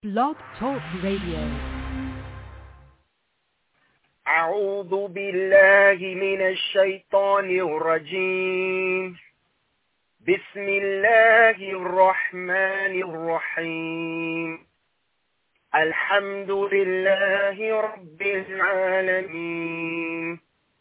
Blog Talk Radio. أعوذ بالله من الشيطان الرجيم. بسم الله الرحمن الرحيم. الحمد لله رب العالمين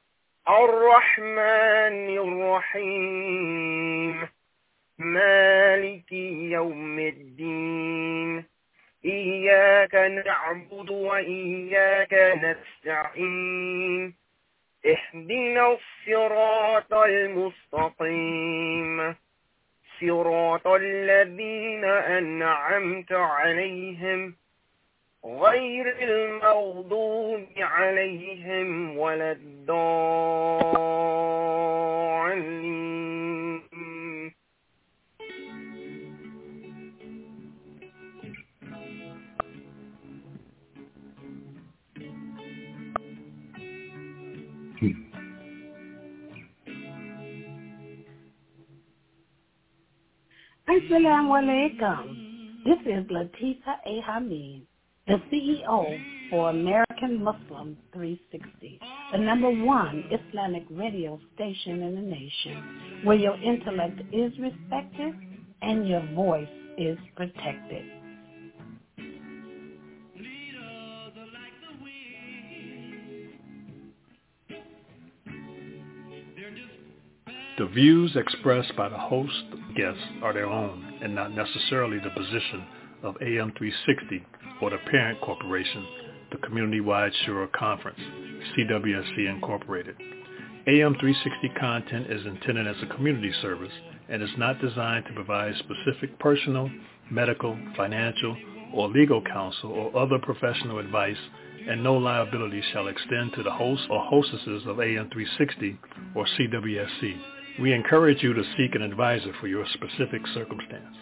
الرحمن الرحيم مالك يوم الدين إياك نعبد وإياك نستعين اهدنا الصراط المستقيم صراط الذين أنعمت عليهم غير المغضوب عليهم ولا الضالين. Assalamu alaikum. This is Latifa A. Hamid, the CEO for American Muslim 360, the #1 Islamic radio station in the nation, where your intellect is respected and your voice is protected. The views expressed by the host guests are their own and not necessarily the position of AM 360 or the parent corporation, the Community-Wide Shura Conference, CWSC Incorporated. AM 360 content is intended as a community service and is not designed to provide specific personal, medical, financial, or legal counsel or other professional advice, and no liability shall extend to the hosts or hostesses of AM 360 or CWSC. We encourage you to seek an advisor for your specific circumstance.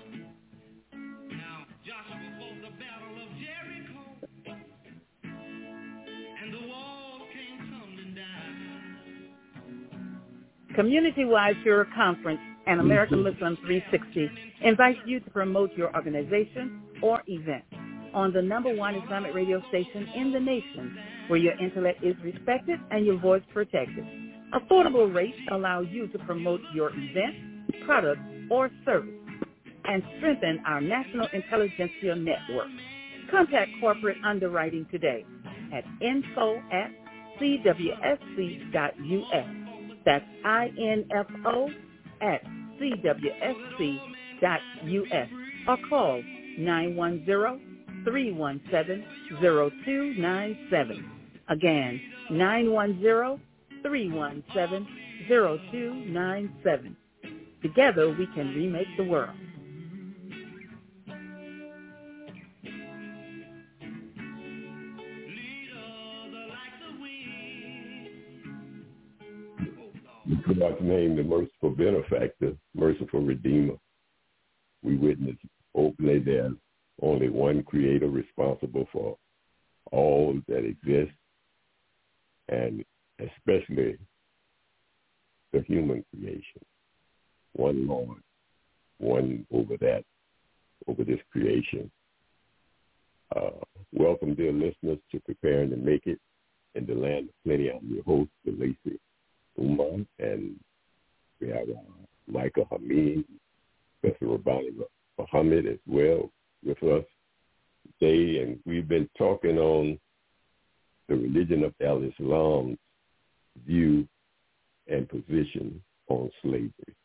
Community-Wide Shura Conference and American Muslim 360 invites you to promote your organization or event on the #1 Islamic radio station in the nation, where your intellect is respected and your voice protected. Affordable rates allow you to promote your event, product, or service and strengthen our national intelligentsia network. Contact corporate underwriting today at info@cwsc.us. That's info@cwsc.us. Or call 910-317-0297. Again, 910-317-0297. Together we can remake the world. God's name, the merciful benefactor, merciful redeemer. We witness openly there's only one creator responsible for all that exists, and especially the human creation. One Lord, one over this creation. Welcome, dear listeners, to Preparing to Make It in the Land of Plenty. I'm your host, Lacy Umar, and we have Micah Hamid, Professor Rabani Muhammad as well with us today, and we've been talking on the religion of Al-Islam's view and position on slavery.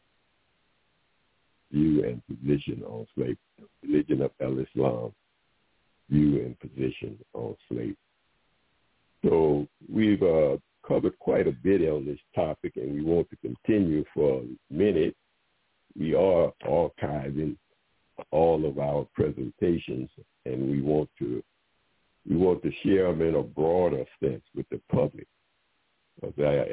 View and position on slavery. The religion of Al-Islam, view and position on slavery. So we've covered quite a bit on this topic, and we want to continue for a minute. We are archiving all of our presentations, and we want to share them in a broader sense with the public. Because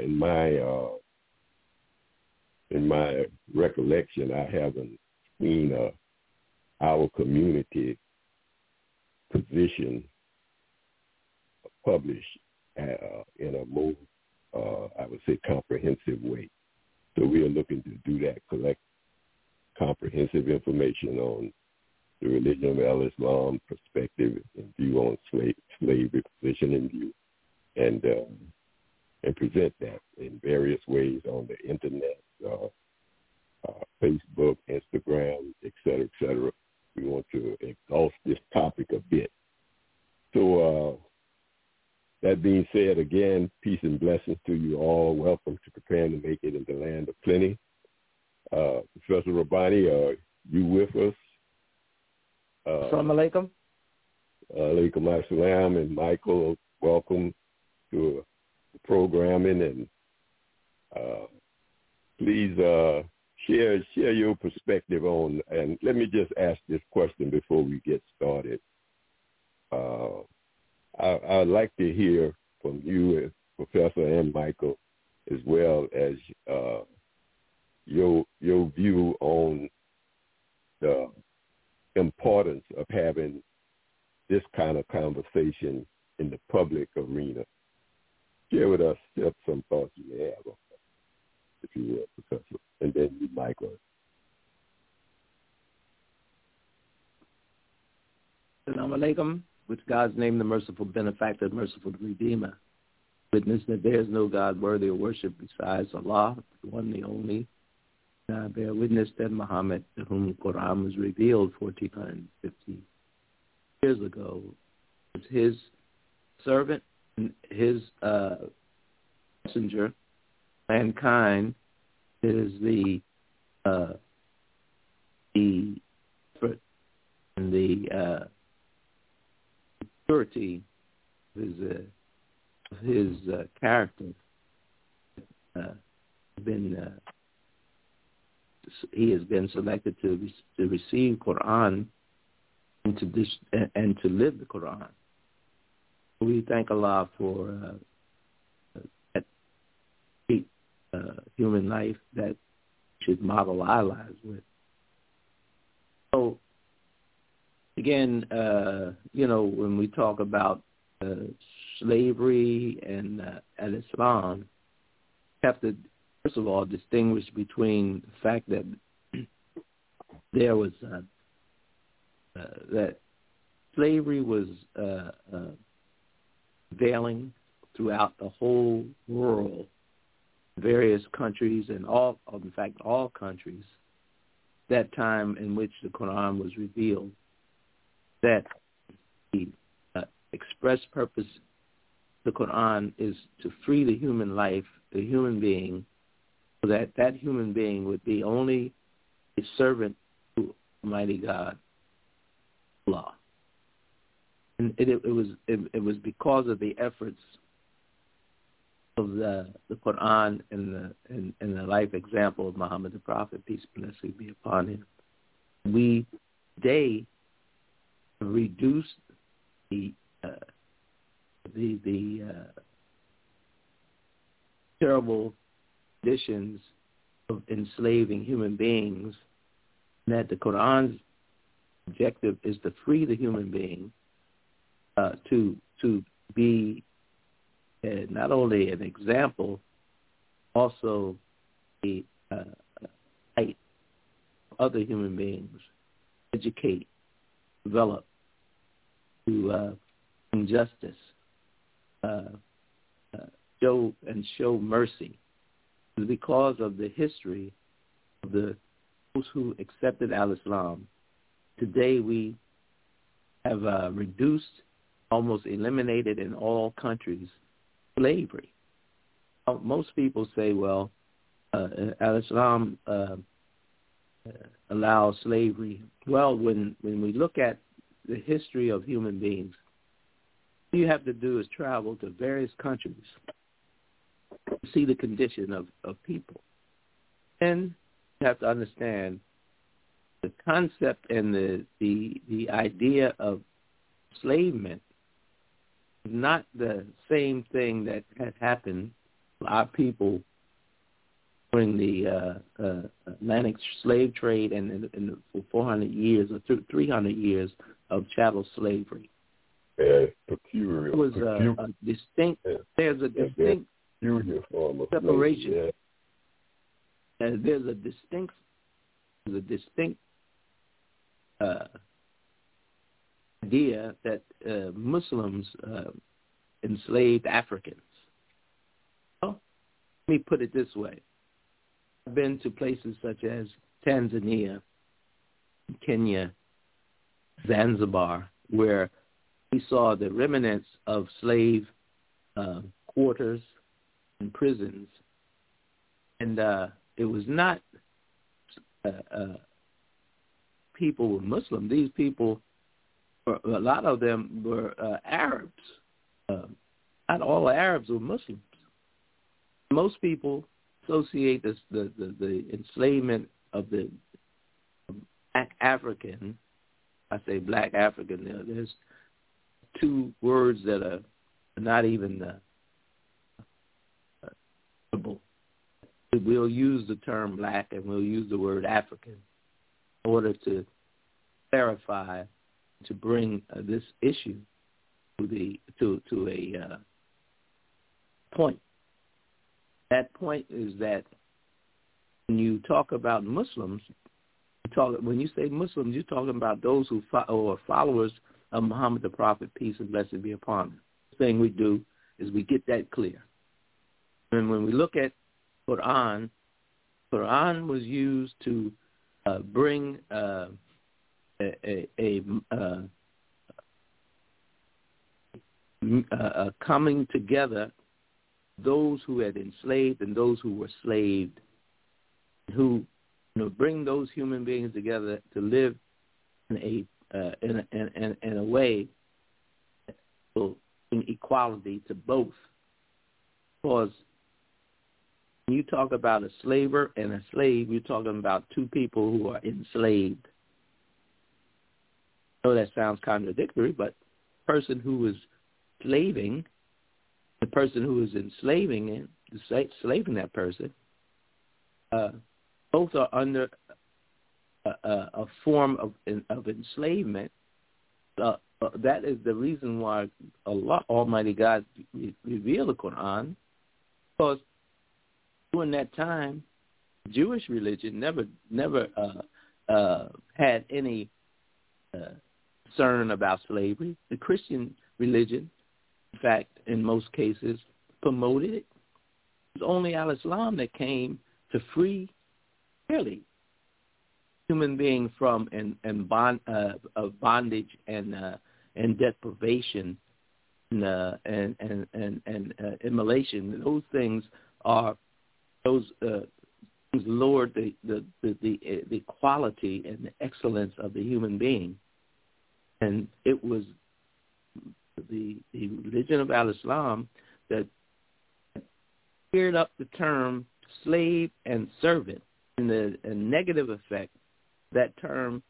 in my recollection, I haven't seen our community position published in a more, I would say, comprehensive way. So we are looking to do that, collect comprehensive information on the religion of Islam perspective and view on slavery, position and view, and present that in various ways on the internet, Facebook, Instagram, et cetera. We want to exhaust this topic a bit. So that being said, again, peace and blessings to you all. Welcome to Preparing to Make It in the Land of Plenty. Professor Rabbani, are you with us? Assalamu alaikum. Alaikum assalam. And Michael, welcome to the programming. And please share your perspective on, and let me just ask this question before we get started. I'd like to hear from you, Professor, and Michael, as well as your view on the importance of having this kind of conversation in the public arena. Share with us some thoughts you may have on that, if you will, Professor, and then you, Michael. Assalamu alaikum. With God's name, the merciful benefactor, the merciful redeemer. Witness that there is no God worthy of worship besides Allah, the one, the only. And I bear witness that Muhammad, to whom the Quran was revealed 1450 years ago, was his servant and his messenger. Mankind is the effort and the purity of his character. He has been selected to receive Quran and to live the Quran. We thank Allah for that human life that should model our lives with. So, again, when we talk about slavery and Islam, we have to, first of all, distinguish between the fact that there was that slavery was prevailing throughout the whole world, various countries, and all countries, that time in which the Quran was revealed, that the express purpose of the Quran is to free the human life, the human being, so that that human being would be only a servant to Almighty God, Allah. And it was because of the efforts of the Quran and the life example of Muhammad the Prophet, peace and blessings be upon him. We today reduced the terrible conditions of enslaving human beings, and that the Quran's objective is to free the human being to be not only an example, also a light for other human beings, educate, develop, to injustice, show mercy. Because of the history of those who accepted al-Islam, today we have reduced, almost eliminated in all countries, slavery. Most people say, well, al-Islam allows slavery. Well, when we look at the history of human beings, all you have to do is travel to various countries to see the condition of people. And you have to understand the concept and the idea of enslavement is not the same thing that had happened to our people during the Atlantic slave trade and for 400 years or 300 years of chattel slavery. Peculiar. It was a distinct. There's a distinct separation. And there's a distinct idea that Muslims enslaved Africans. Well, let me put it this way. I've been to places such as Tanzania, Kenya, Zanzibar, where we saw the remnants of slave quarters and prisons. And it was not people were Muslim. These people, a lot of them were Arabs. Not all Arabs were Muslims. Most people associate the enslavement of the Black African. I say Black African. There's two words that are not even we'll use the term Black and we'll use the word African in order to clarify, to bring this issue to a point. That point is that when you talk about Muslims, when you say Muslims, you're talking about those who are followers of Muhammad the Prophet, peace and blessing be upon him. The thing we do is we get that clear. And when we look at Quran was used to bring a coming together those who had enslaved and those who were slaved, who bring those human beings together to live in a way that will bring equality to both. Because when you talk about a slaver and a slave, you're talking about two people who are enslaved. I know that sounds contradictory, but the person who is slaving, the person who is enslaving that person, both are under a form of enslavement. That is the reason why Allah, Almighty God, revealed the Quran, because during that time, Jewish religion never had any concern about slavery. The Christian religion, in fact, in most cases, promoted it. It was only Al-Islam that came to free, really, human being from bondage and deprivation and immolation. Those things are things lowered the quality and the excellence of the human being, and it was the religion of Al-Islam that cleared up the term slave and servant, and the negative effect that term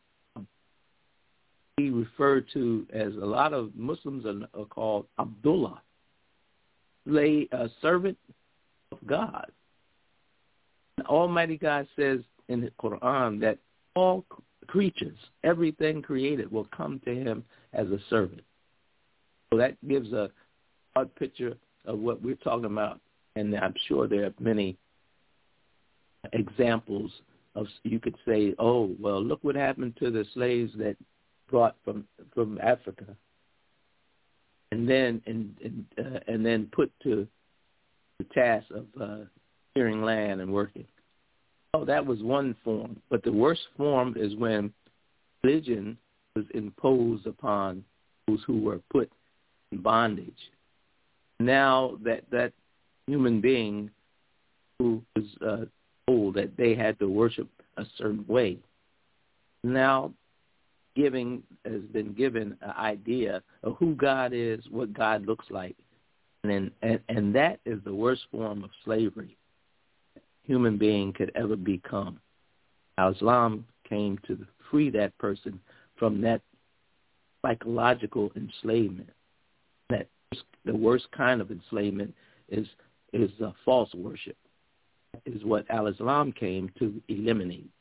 we refer to, as a lot of Muslims are called Abdullah, servant of God. Almighty God says in the Quran that all creatures, everything created, will come to him as a servant. So that gives a broad picture of what we're talking about, and I'm sure there are many examples of, you could say, oh, well, look what happened to the slaves that brought from Africa, and then put to the task of clearing land and working. Oh, that was one form. But the worst form is when religion was imposed upon those who were put in bondage. Now that human being who was told that they had to worship a certain way, now has been given an idea of who God is, what God looks like, and that is the worst form of slavery human being could ever become. Islam came to free that person from that psychological enslavement. That the worst kind of enslavement is false worship. That is what Al-Islam came to eliminate.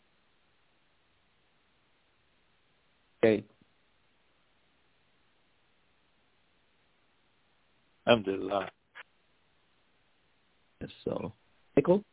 Okay. Alhamdulillah. So, Michael?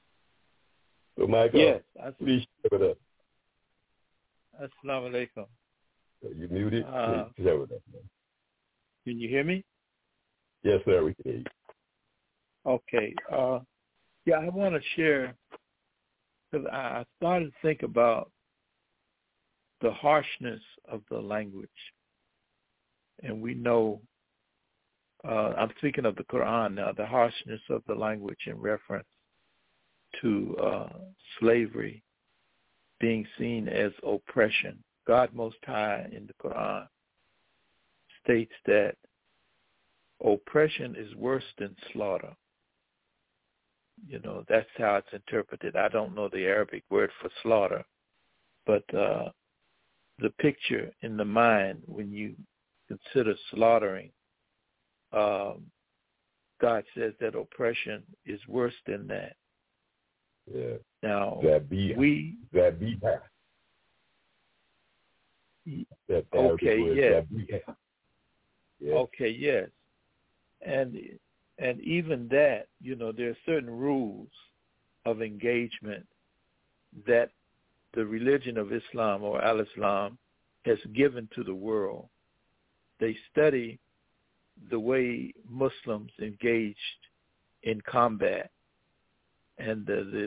So, Michael, yes. please share with us. Assalamu alaikum. Are you muted? Can you hear me? Yes, sir, we can hear you. Okay. Yeah, I want to share, because I started to think about the harshness of the language. And we know, I'm speaking of the Quran now, the harshness of the language in reference to slavery being seen as oppression. God Most High in the Quran states that oppression is worse than slaughter. You know, that's how it's interpreted. I don't know the Arabic word for slaughter, but the picture in the mind when you consider slaughtering, God says that oppression is worse than that. Yeah. Now, okay, yes. Yes. Okay, yes. And even that, you know, there are certain rules of engagement that the religion of Islam or Al-Islam has given to the world. They study the way Muslims engaged in combat, and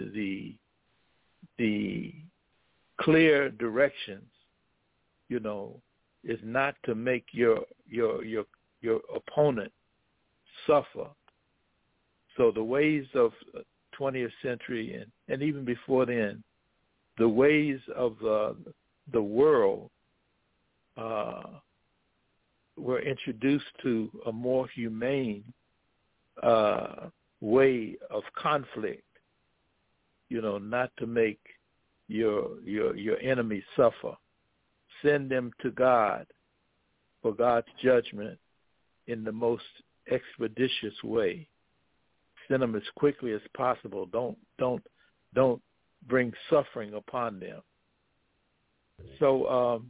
the clear directions, you know, is not to make your opponent suffer. So the ways of 20th century and even before then, the ways of the world were introduced to a more humane way of conflict, you know, not to make your enemy suffer. Send them to God for God's judgment in the most expeditious way. Send them as quickly as possible. Don't bring suffering upon them. So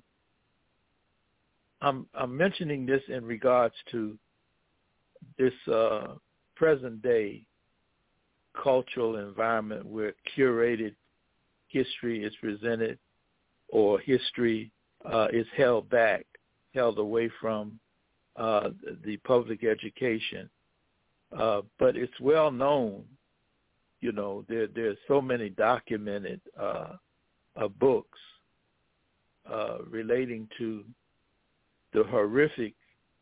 I'm mentioning this in regards to this present day cultural environment where curated history is presented, or history is held back, held away from the public education. But it's well known, you know, there's so many documented books relating to the horrific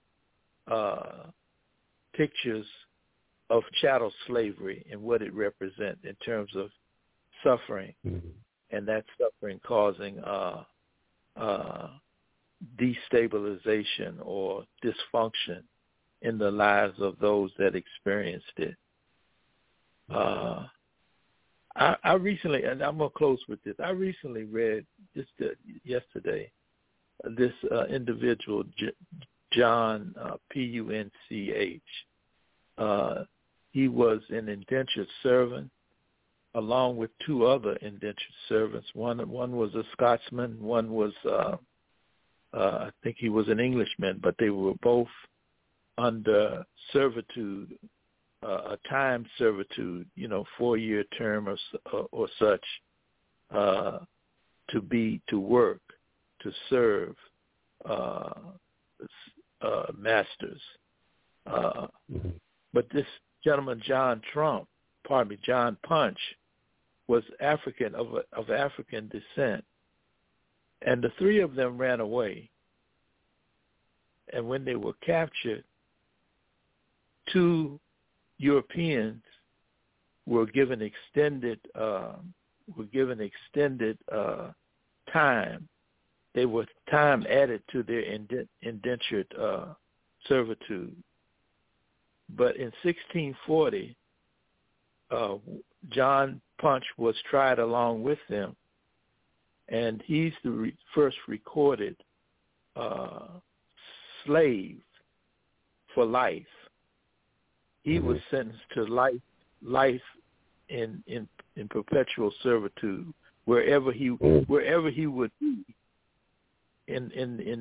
pictures of chattel slavery and what it represents in terms of suffering, and that suffering causing destabilization or dysfunction in the lives of those that experienced it. I recently, and I'm going to close with this, I recently read just yesterday this individual, John Punch. He was an indentured servant along with two other indentured servants. One was a Scotsman, one was, I think he was an Englishman, but they were both under servitude, a time servitude, 4-year term or such, to work, to serve masters. But this gentleman, John Punch, was African, of African descent. And the three of them ran away. And when they were captured, 2 Europeans were given extended time. They were time added to their indentured servitude. But in 1640, John Punch was tried along with them, and he's the first recorded slave for life. He was sentenced to life in perpetual servitude wherever he would be in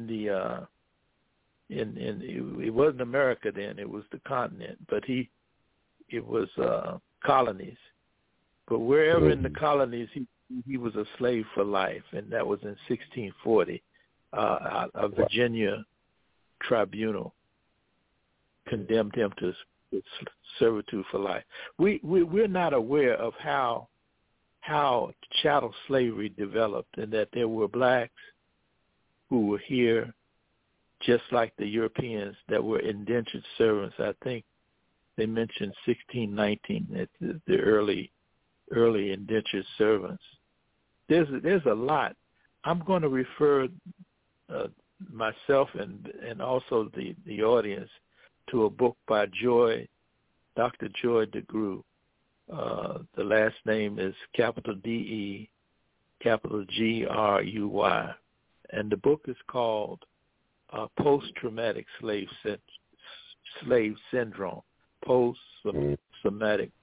it wasn't America then, it was the continent, but it was colonies. But wherever in the colonies he was a slave for life, and that was in 1640. a Virginia tribunal condemned him to servitude for life. We're not aware of how chattel slavery developed, and that there were blacks who were here just like the Europeans that were indentured servants. I think they mentioned 1619, the early indentured servants. There's a lot. I'm going to refer myself and also the audience to a book by Dr. Joy DeGruy. The last name is capital D-E, capital G-R-U-Y. And the book is called Post-Traumatic Slave Syndrome. Post-traumatic,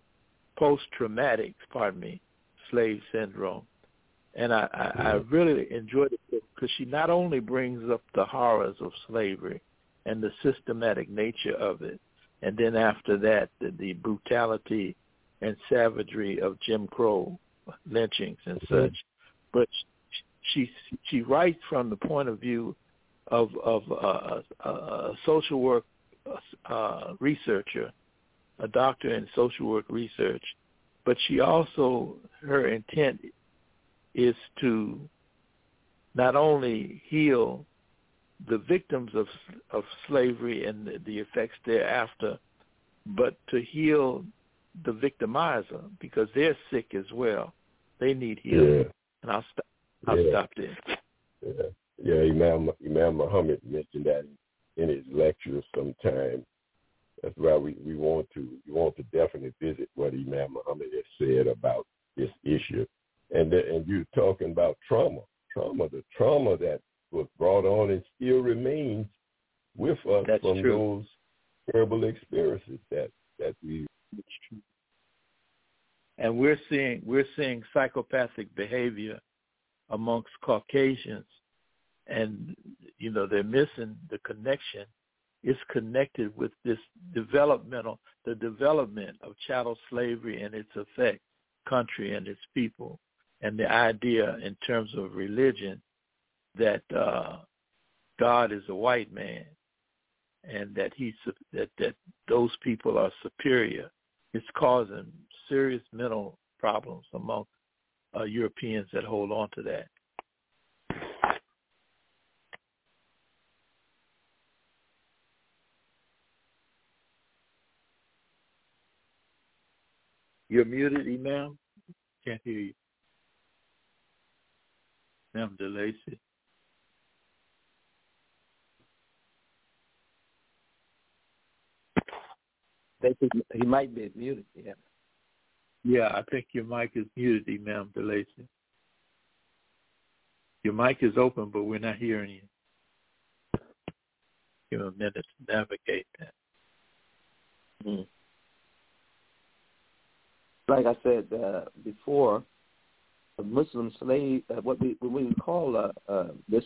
slave syndrome. And I really enjoyed it because she not only brings up the horrors of slavery and the systematic nature of it, and then after that, the brutality and savagery of Jim Crow lynchings and such, but she writes from the point of view of a social work researcher, a doctor in social work research, but she also, her intent is to not only heal the victims of slavery and the effects thereafter, but to heal the victimizer, because they're sick as well. They need healing. Yeah. And I'll stop there. Yeah. Imam Muhammad mentioned that in his lectures sometime. That's why we want to definitely visit what Imam Muhammad has said about this issue. And you're talking about the trauma that was brought on and still remains with us. That's from true. Those terrible experiences that we. That's true. And we're seeing psychopathic behavior amongst Caucasians, and they're missing the connection. It's connected with this the development of chattel slavery and its effect, country and its people, and the idea in terms of religion that God is a white man, and that that those people are superior. It's causing serious mental problems among Europeans that hold on to that. You're muted, Imam. Can't hear you. Imam DeLacy. He might be muted, yeah. Yeah, I think your mic is muted, Imam DeLacy. Your mic is open, but we're not hearing you. Give him a minute to navigate that. Mm-hmm. Like I said before, a Muslim slave, what we call this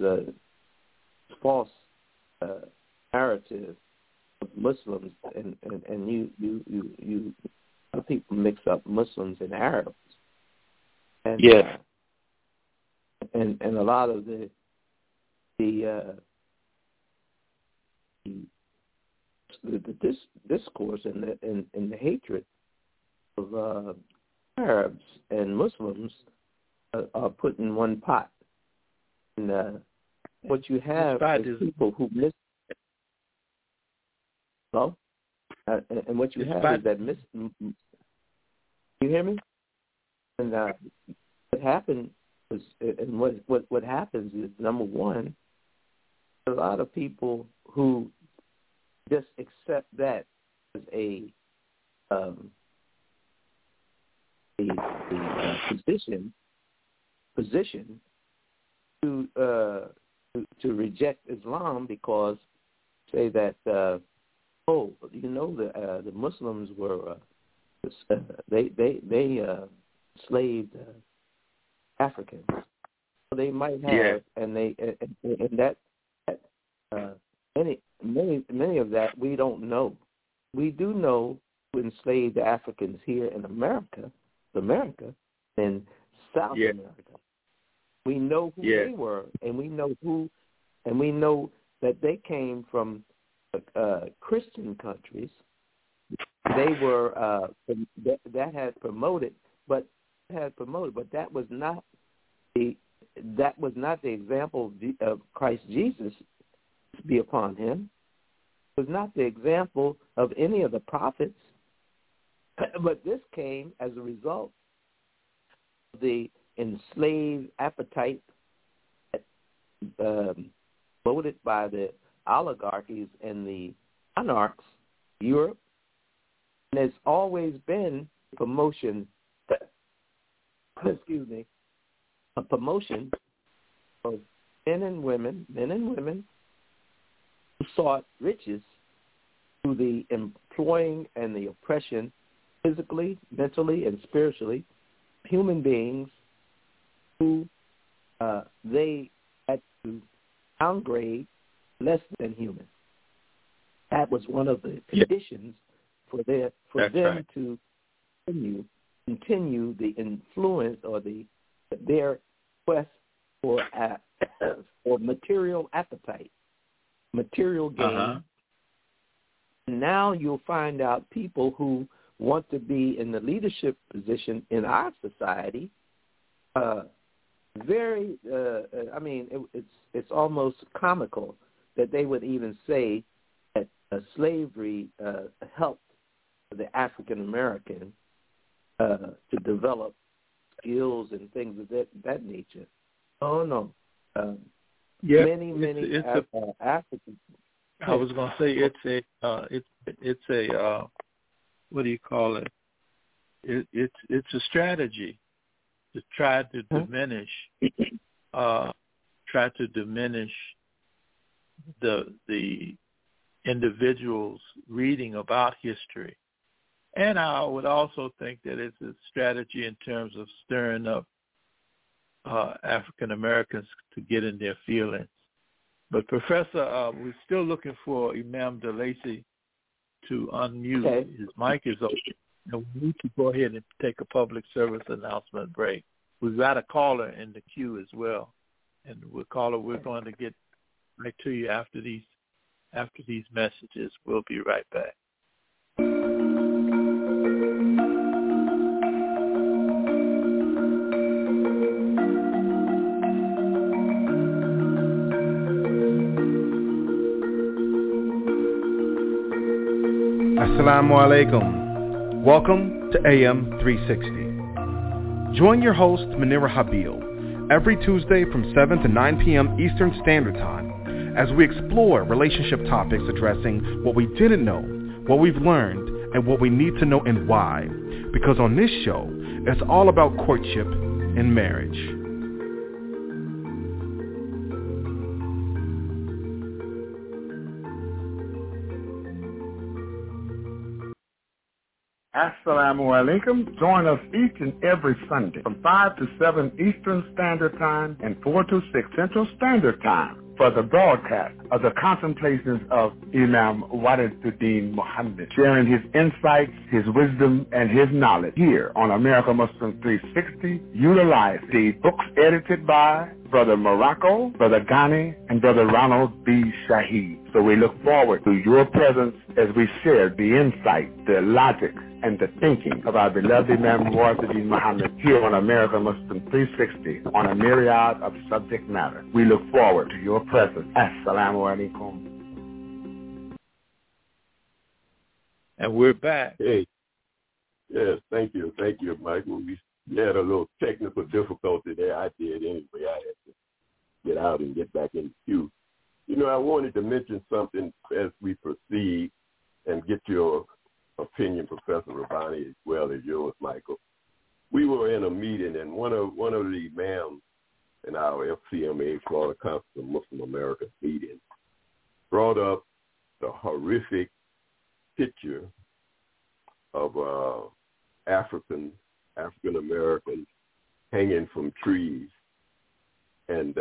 false narrative of Muslims, and you people mix up Muslims and Arabs, and yes, and a lot of the discourse and the hatred of Arabs and Muslims are put in one pot. And what you have is people who miss. Hello? And what you have is that you hear me? And what happened is, and what happens is, number one, a lot of people who just accept that as a position to reject Islam, because say that the Muslims were they enslaved Africans. So they might have, and that many of that we don't know. We do know who enslaved the Africans here in America, in South America. We know who they were, and we know that they came from Christian countries. They were that had promoted, but that was not the example of Christ Jesus be upon him. It was not the example of any of the prophets, but this came as a result of the enslaved appetite voted by the oligarchies and the monarchs, Europe. And it's always been promotion, a promotion of men and women who sought riches through the employing and the oppression, physically, mentally, and spiritually, human beings who they had to downgrade less than human. That was one of the conditions for them to continue the influence or their quest for material appetite, material gain. Now you'll find out people who want to be in the leadership position in our society. It's almost comical that they would even say that slavery helped the African American to develop skills and things of that nature. Oh no, many Africans. I was going to say it's a what do you call it? It's a strategy to try to diminish the individual's reading about history. And I would also think that it's a strategy in terms of stirring up African Americans to get in their feelings. But Professor, we're still looking for Imam DeLacy to unmute. Okay. His mic is open. And we need to go ahead and take a public service announcement break. We've got a caller in the queue as well. And we're going to get right to you after these messages. We'll be right back. Assalamu alaikum. Welcome to AM 360. Join your host, Munira Habil, every Tuesday from 7 to 9 p.m. Eastern Standard Time as we explore relationship topics addressing what we didn't know, what we've learned, and what we need to know and why. Because on this show, it's all about courtship and marriage. Assalamu alaikum. Join us each and every Sunday from 5 to 7 Eastern Standard Time and 4 to 6 Central Standard Time for the broadcast of the contemplations of Imam Waliduddin Muhammad, sharing his insights, his wisdom, and his knowledge here on America Muslim 360. Utilize the books edited by Brother Morocco, Brother Ghani, and Brother Ronald B. Shaheed. So we look forward to your presence as we share the insight, the logic, and the thinking of our beloved Imam Waliduddin Muhammad here on America Muslim 360 on a myriad of subject matter. We look forward to your presence. Assalamu alaikum. And we're back. Hey. Yes, thank you, Michael. We had a little technical difficulty there. I did anyway. I had to get out and get back in the queue. You know, I wanted to mention something as we proceed and get your opinion, Professor Rabbani, as well as yours, Michael. We were in a meeting, and one of the imams in our FCMA, Florida Council of Muslim America meeting, brought up the horrific picture of African Americans hanging from trees, and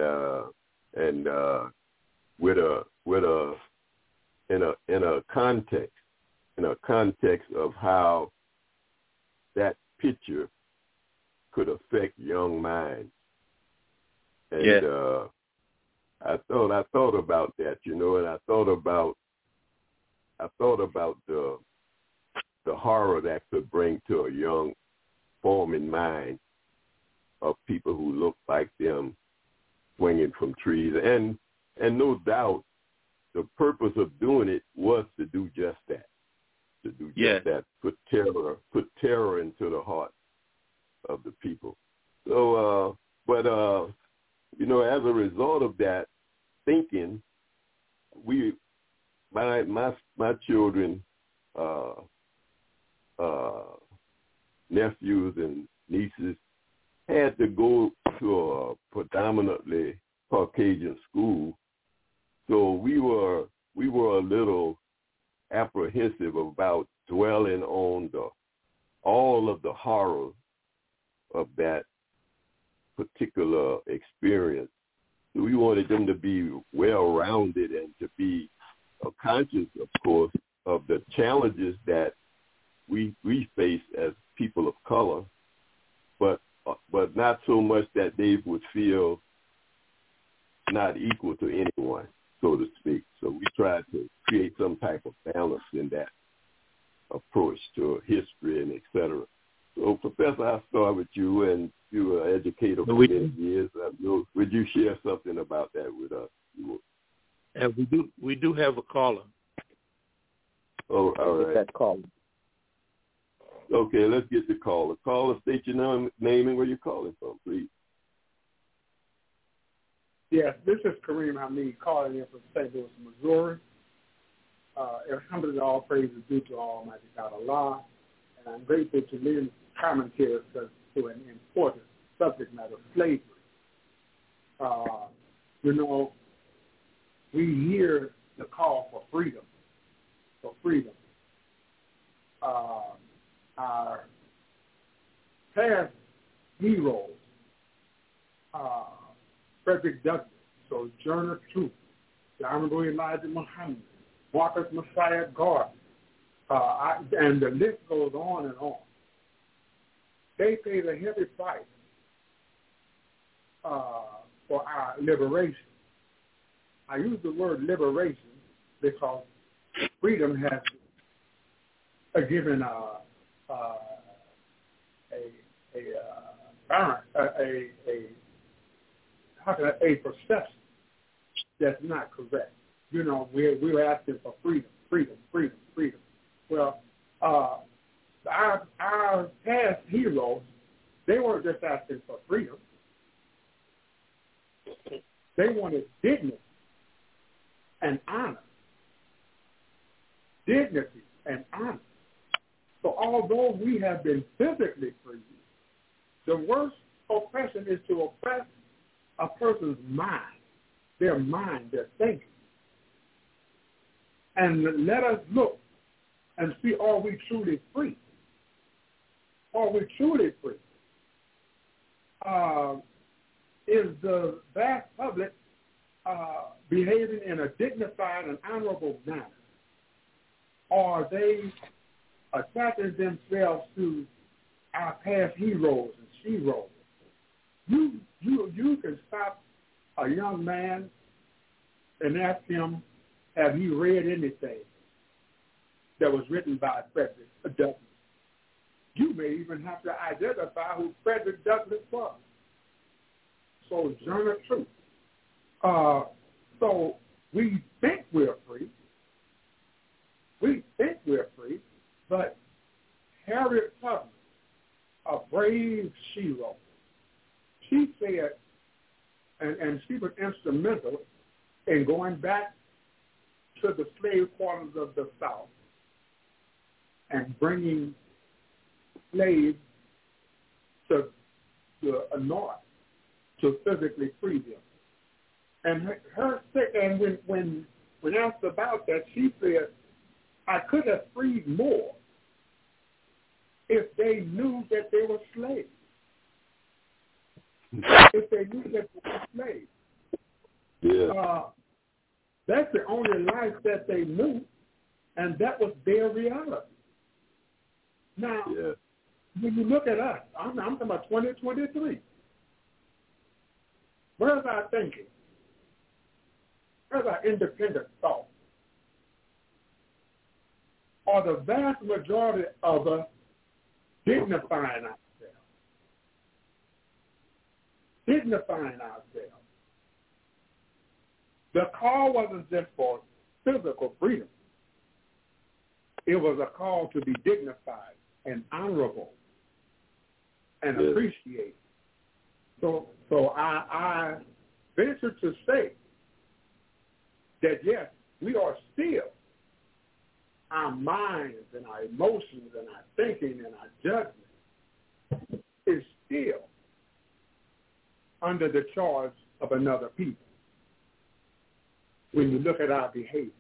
in a context of how that picture could affect young minds. And I thought about that, and I thought about the horror that could bring to a young forming mind of people who look like them swinging from trees. And no doubt the purpose of doing it was to do just that. That, put terror into the heart of the people. So, as a result of that thinking, my children, nephews and nieces had to go to a predominantly Caucasian school, so we were a little apprehensive about dwelling on all of the horror of that particular experience. So we wanted them to be well-rounded and to be conscious, of course, of the challenges that we face as people of color, but not so much that they would feel not equal to anyone, so to speak. So we tried to create some type of balance in that approach to history and et cetera. So, Professor, I'll start with you, and you were an educator for many years. Would you share something about that with us? And we do have a caller. Oh, all right. That caller. Okay, let's get the caller. Caller, state your name and where you're calling from, please. Yes, this is Kareem Hamid calling in from St. Louis, Missouri. Alhamdulillah, all praise is due to Almighty God Allah, and I'm grateful to lend commentary to an important subject matter, slavery. We hear the call for freedom, Our past heroes, Frederick Douglass, Sojourner Truth, the Honorable Elijah Muhammad, Marcus Messiah Garvey, and the list goes on and on. They paid a heavy price for our liberation. I use the word liberation because freedom has given a perception that's not correct. We're asking for freedom. Well, our past heroes, they weren't just asking for freedom. They wanted dignity and honor. Dignity and honor. So although we have been physically free, the worst oppression is to oppress a person's mind, their thinking. And let us look and see, are we truly free? Are we truly free? Is the vast public behaving in a dignified and honorable manner? Or are they attaching themselves to our past heroes and sheroes? You can stop a young man and ask him, have you read anything that was written by Frederick Douglass? You may even have to identify who Frederick Douglass was. Sojourner Truth. So we think we're free. But Harriet Tubman, a brave shero, she said, and she was instrumental in going back to the slave quarters of the South and bringing slaves to the North to physically free them. And when asked about that, she said, I could have freed more if they knew that they were slaves. If they knew that they were slaves. Yeah. That's the only life that they knew, and that was their reality. Now, when you look at us, I'm talking about 2023. Where's our thinking? Where's our independent thought? Or the vast majority of us dignifying ourselves? Dignifying ourselves. The call wasn't just for physical freedom. It was a call to be dignified and honorable and appreciated. So I venture to say that, yes, we are still, our minds and our emotions and our thinking and our judgment is still under the charge of another people. When you look at our behavior,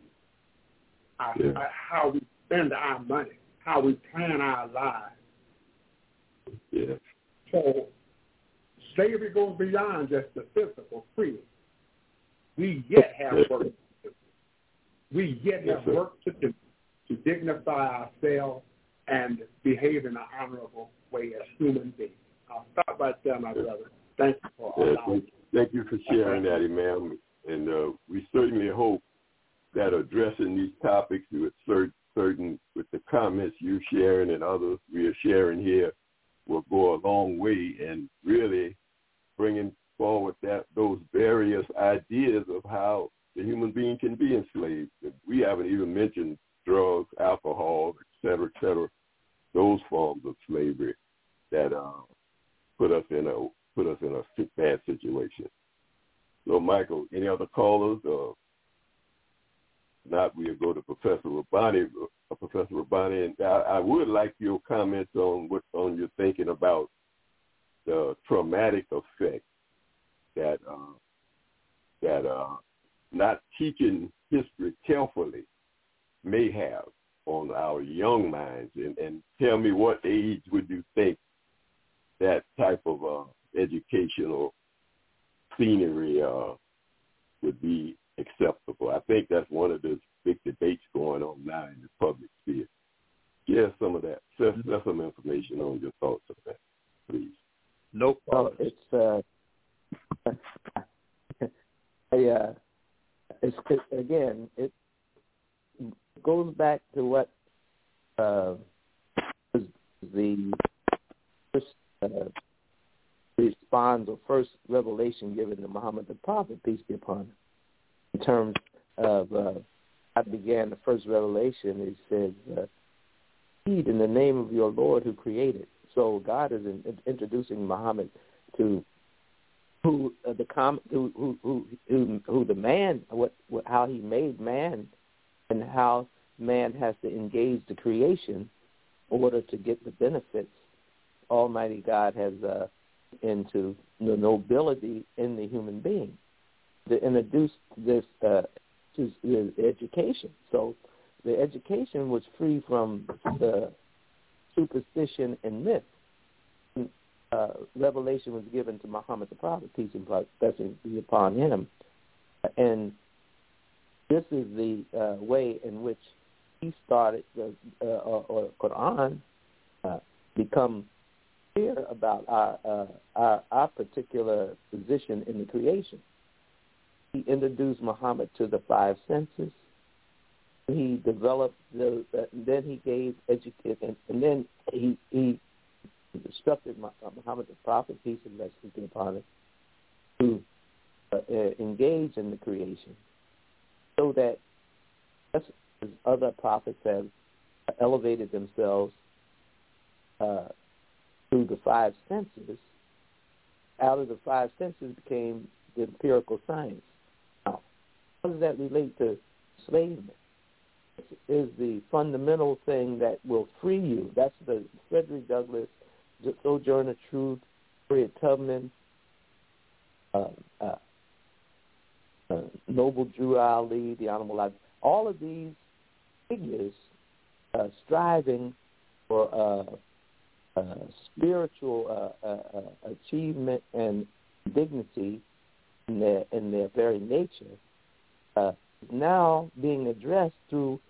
how we spend our money, how we plan our lives. Yeah. So slavery goes beyond just the physical freedom. We yet have work to do. We yet have work to do to dignify ourselves and behave in an honorable way as human beings. I'll stop right there, my brother. Thank you for allowing me. Thank you for sharing that, Imam. And we certainly hope that addressing these topics with certain with the comments you're sharing and others we are sharing here will go a long way in really bringing forward those various ideas of how the human being can be enslaved. We haven't even mentioned drugs, alcohol, et cetera, those forms of slavery that put us in a bad situation. So, Michael, any other callers? Not, we'll go to Professor Rabbani. Professor Rabbani, and I would like your comments on your thinking about the traumatic effect that not teaching history carefully may have on our young minds. And tell me, what age would you think that type of educational scenery would be acceptable? I think that's one of the big debates going on now in the public sphere. Share some of that. Share some information on your thoughts of that, please. No problem. It goes back to what was the first response or first revelation given to Muhammad the Prophet, peace be upon him. In terms of I began the first revelation, he said, "Heed in the name of your Lord who created." So God is introducing Muhammad to how he made man, and how man has to engage the creation in order to get the benefits Almighty God has into the nobility in the human being. To introduce this to education. So the education was free from the superstition and myth. Revelation was given to Muhammad the Prophet, peace and blessings be upon him. And this is the way in which he started the Quran become clear about our particular position in the creation. He introduced Muhammad to the five senses. He developed then he gave education, and then he instructed Muhammad the Prophet, peace and blessings be upon him, to engage in the creation, so that as other prophets have elevated themselves through the five senses. Out of the five senses became the empirical science. Now, how does that relate to enslavement? This is the fundamental thing that will free you. That's the Frederick Douglass, Sojourner Truth, Harriet Tubman, Noble Drew Ali, the Honorable Life. All of these figures striving for spiritual achievement and dignity in their very nature is now being addressed through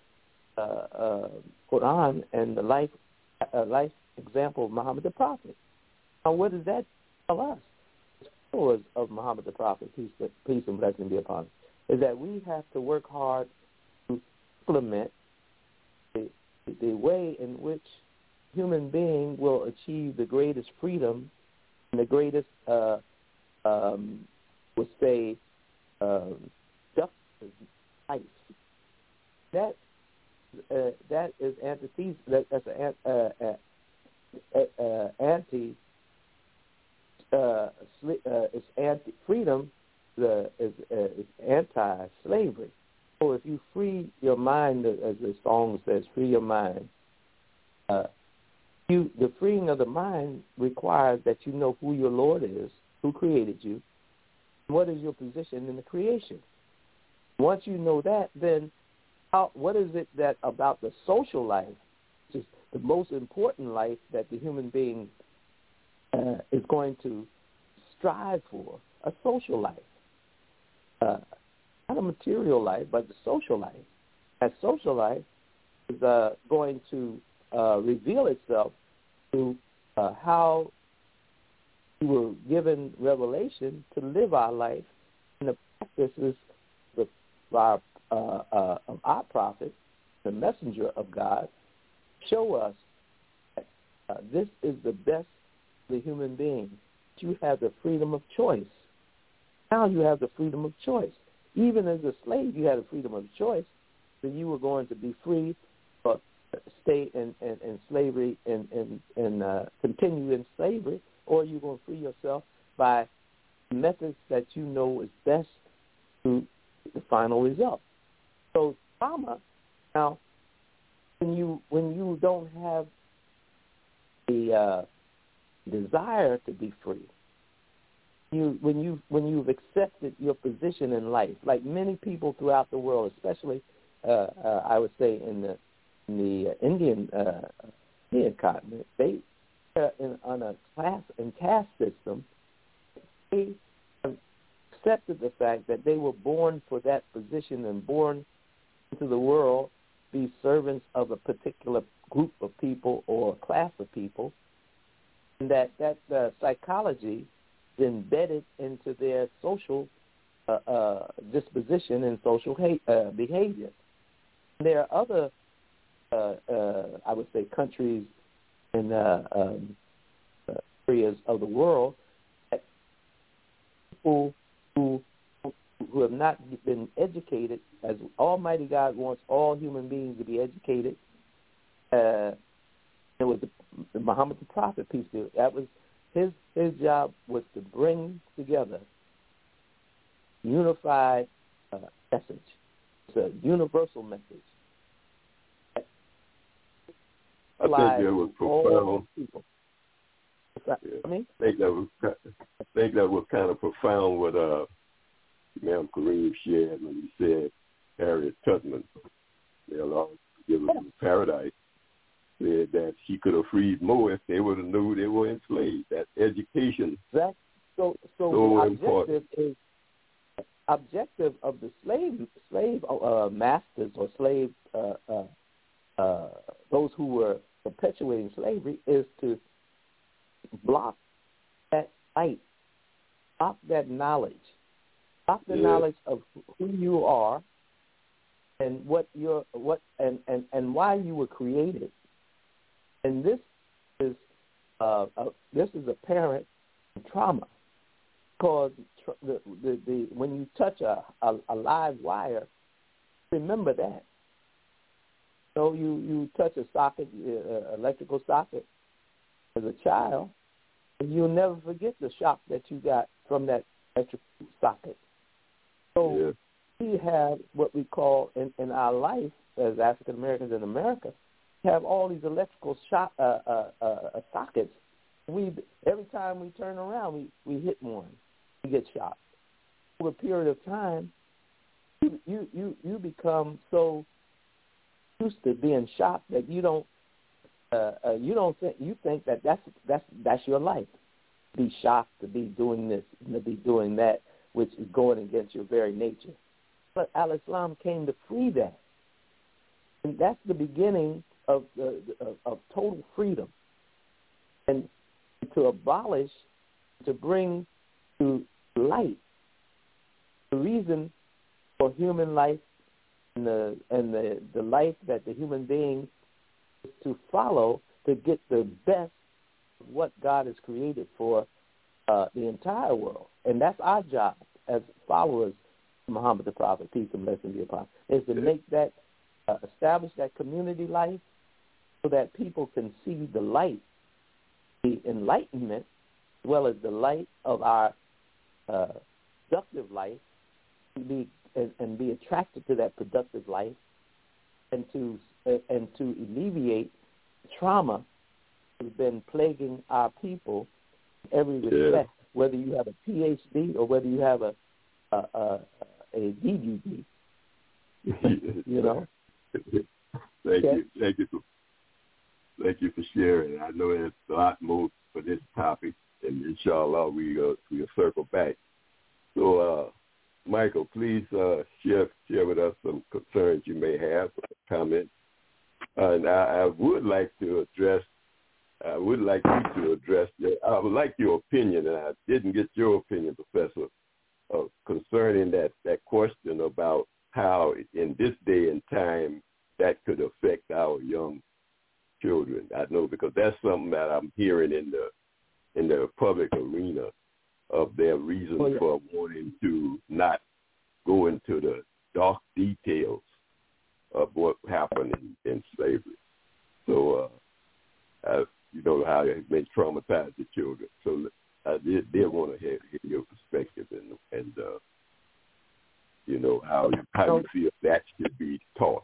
Quran and the life example of Muhammad the Prophet. Now, what does that tell us? followers of Muhammad the Prophet, peace and blessing be upon him, is that we have to work hard to implement the way in which human being will achieve the greatest freedom and the greatest, justice life. That is antithesis. That's anti. It's anti-freedom. Is anti-slavery. So if you free your mind, as the song says, free your mind. The freeing of the mind requires that you know who your Lord is, who created you, and what is your position in the creation. Once you know that, then what is it that about the social life, which is the most important life that the human being is going to strive for, a social life. Not a material life, but the social life. That social life is going to reveal itself through how we were given revelation to live our life in the practices of our prophet, the messenger of God, show us that this is the best for the human being. You have the freedom of choice. Now you have the freedom of choice. Even as a slave, you had the freedom of choice, that you were going to be free or stay in slavery and continue in slavery, or you're going to free yourself by methods that you know is best to the final result. So trauma, now, when you don't have the desire to be free, when you've accepted your position in life, like many people throughout the world, especially I would say in the Indian continent, they on a class and caste system, they have accepted the fact that they were born for that position and born into the world be servants of a particular group of people or class of people, and that psychology embedded into their social disposition and social behavior. And there are other, I would say, countries and areas of the world that people who have not been educated, as Almighty God wants all human beings to be educated. It was the Muhammad the Prophet, peace be with him. That was his job, was to bring together unified message. It's a universal message. I think that was profound. I think that was kind of profound what Imam Kareem shared when he said Harriet Tubman, may Allah give us paradise, said that she could have freed more if they would have knew they were enslaved. That education so so the important. Objective of the slave masters or slave those who were perpetuating slavery is to block that light, block that knowledge, block the knowledge of who you are and and why you were created. And this is apparent in trauma, because when you touch a live wire, remember that. So you touch a socket, electrical socket, as a child, and you'll never forget the shock that you got from that electrical socket. So we have what we call in our life as African Americans in America, have all these electrical sockets. Every time we turn around, we hit one, we get shocked. Over a period of time, you become so used to being shocked that you think that that's your life. To be shocked, to be doing this, to be doing that, which is going against your very nature. But Al-Islam came to free that, and that's the beginning of total freedom, and to abolish, to bring to light. The reason for human life and the life that the human being is to follow to get the best of what God has created for the entire world. And that's our job as followers of Muhammad the Prophet, peace and blessing be upon him, is to make that, establish that community life so that people can see the light, the enlightenment, as well as the light of our productive life, and be attracted to that productive life, and to alleviate trauma that's been plaguing our people in every respect, whether you have a PhD or whether you have a DGD. You know. Thank you for sharing. I know there's a lot more for this topic, and inshallah we'll circle back. So, Michael, please share with us some concerns you may have, comments. And I would like you to address, I would like your opinion, and I didn't get your opinion, Professor, concerning that question about how in this day and time that could affect our young children. I know because that's something that I'm hearing in the public arena of their reason for wanting to not go into the dark details of what happened in slavery. So, you know how it may traumatize the children. So I did want to hear your perspective and you know, how you feel that should be taught.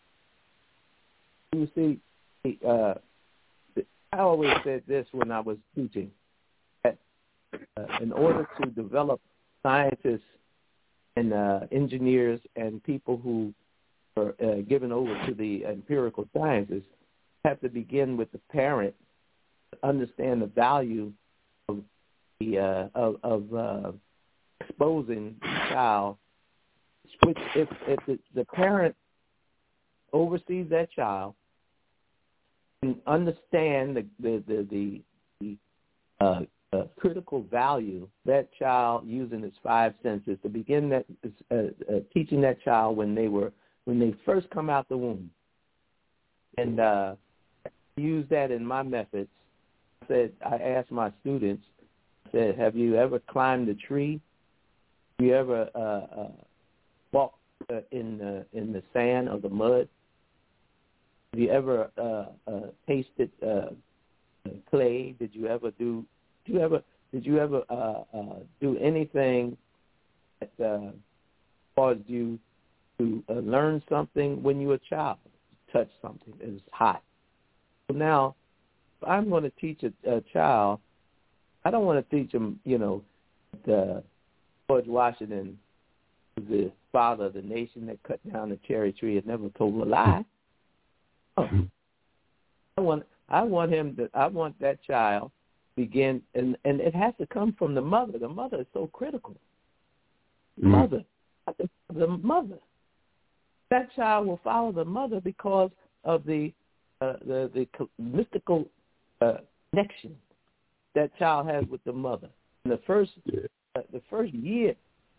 You see, I always said this when I was teaching, that in order to develop scientists and engineers and people who are given over to the empirical sciences, have to begin with the parent to understand the value of the exposing the child. Which, if the parent oversees that child and understand the critical value that child using his five senses, to begin that teaching that child when they first come out the womb, and use that in my methods. I asked my students, I said, have you ever climbed a tree? Have you ever walked in the sand or the mud? Have you ever tasted clay? Did you ever do anything that caused you to learn something when you were a child? Touch something that was hot. So now, if I'm going to teach a child, I don't want to teach them, you know, that George Washington was the father of the nation that cut down the cherry tree and never told a lie. Oh. I want that child begin, and it has to come from the mother. The mother is so critical. The mother. That child will follow the mother because of the mystical connection that child has with the mother. In the first year,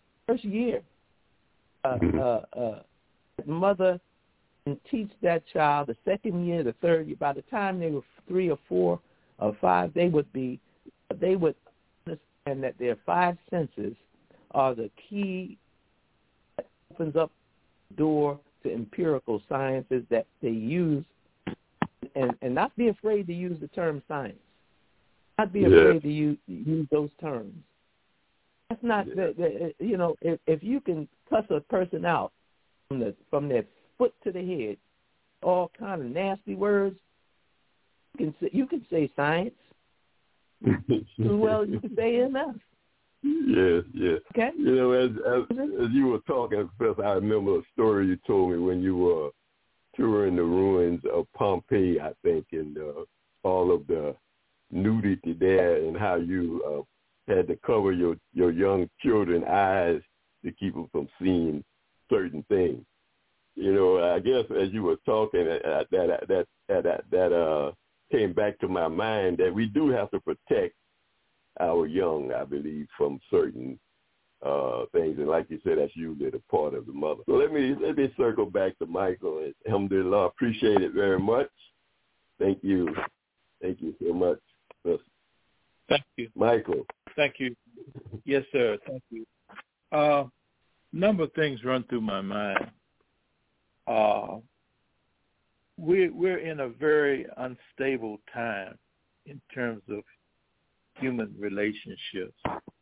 mother can teach that child. The second year, the third year, by the time they were 3 or 4 or 5, they would understand that their five senses are the key that opens up the door to empirical sciences that they use, and not be afraid to use the term science. Not be afraid to use those terms. That's not, you know, if you can cuss a person out from their foot to the head, all kind of nasty words, you can say science. Well, you can say enough. Yes. Okay. You know, as you were talking, Professor, I remember a story you told me when you were touring the ruins of Pompeii, I think, and all of the nudity there, and how you had to cover your young children's eyes to keep them from seeing certain things. You know, I guess as you were talking, that came back to my mind that we do have to protect our young, I believe, from certain things. And like you said, that's usually the part of the mother. So let me circle back to Michael. And alhamdulillah, appreciate it very much. Thank you. Thank you so much. Thank you. Michael. Thank you. Yes, sir. Thank you. Number of things run through my mind. We're in a very unstable time in terms of human relationships.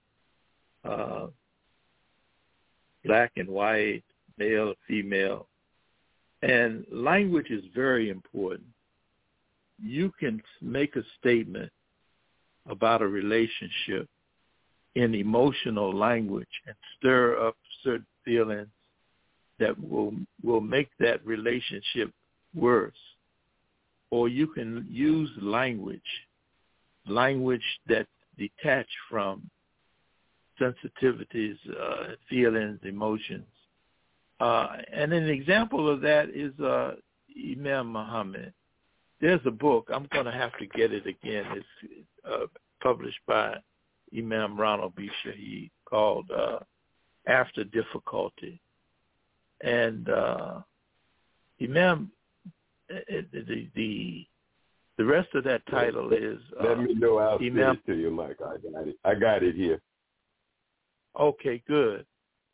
Black and white, male and female. And language is very important. You can make a statement about a relationship in emotional language and stir up certain feelings that will make that relationship worse. Or you can use language that's detached from sensitivities, feelings, emotions. And an example of that is Imam Muhammad. There's a book, I'm going to have to get it again. It's published by Imam Ronald B. Shaheed, called After Difficulty. And Imam, the rest of that title is... Let me know. I'll send it to you, Mike. I got it here. Okay, good.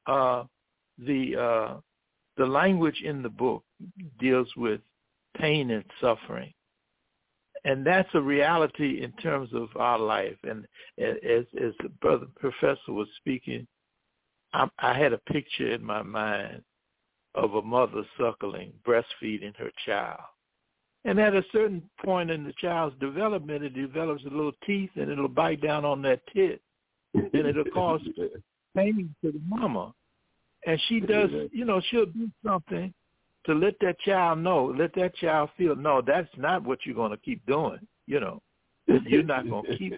The language in the book deals with pain and suffering. And that's a reality in terms of our life. And as the brother professor was speaking, I had a picture in my mind of a mother suckling, breastfeeding her child. And at a certain point in the child's development, it develops a little teeth and it'll bite down on that tit. And it'll cause pain to the mama. And she does, she'll do something to let that child know, let that child feel, no, that's not what you're going to keep doing. You're not going to keep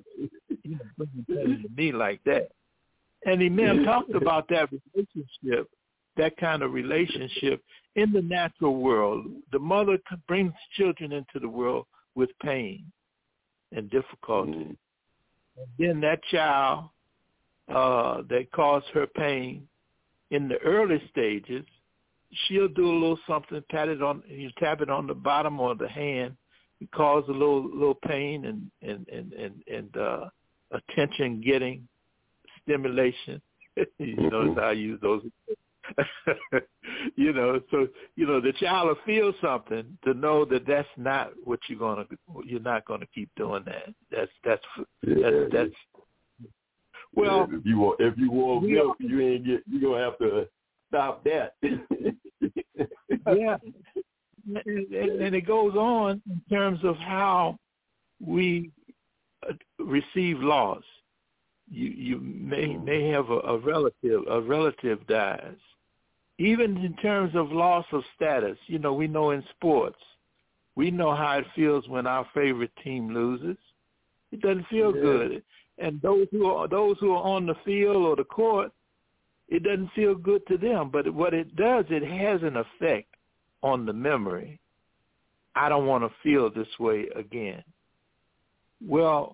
to me like that. And Imam talked about that relationship, that kind of relationship in the natural world. The mother brings children into the world with pain and difficulty. Mm-hmm. And then that child that caused her pain in the early stages, she'll do a little something, tap it on the bottom or the hand, it causes a little pain and attention getting stimulation. Notice how I use those. So the child will feel something to know that that's not what you're not gonna keep doing that. That's well. If you want milk, you're gonna have to stop that. Yeah, and it goes on in terms of how we receive loss. You may have a relative dies. Even in terms of loss of status, we know in sports, we know how it feels when our favorite team loses. It doesn't feel good. And those who are on the field or the court, it doesn't feel good to them. But what it does, it has an effect on the memory. I don't want to feel this way again. Well,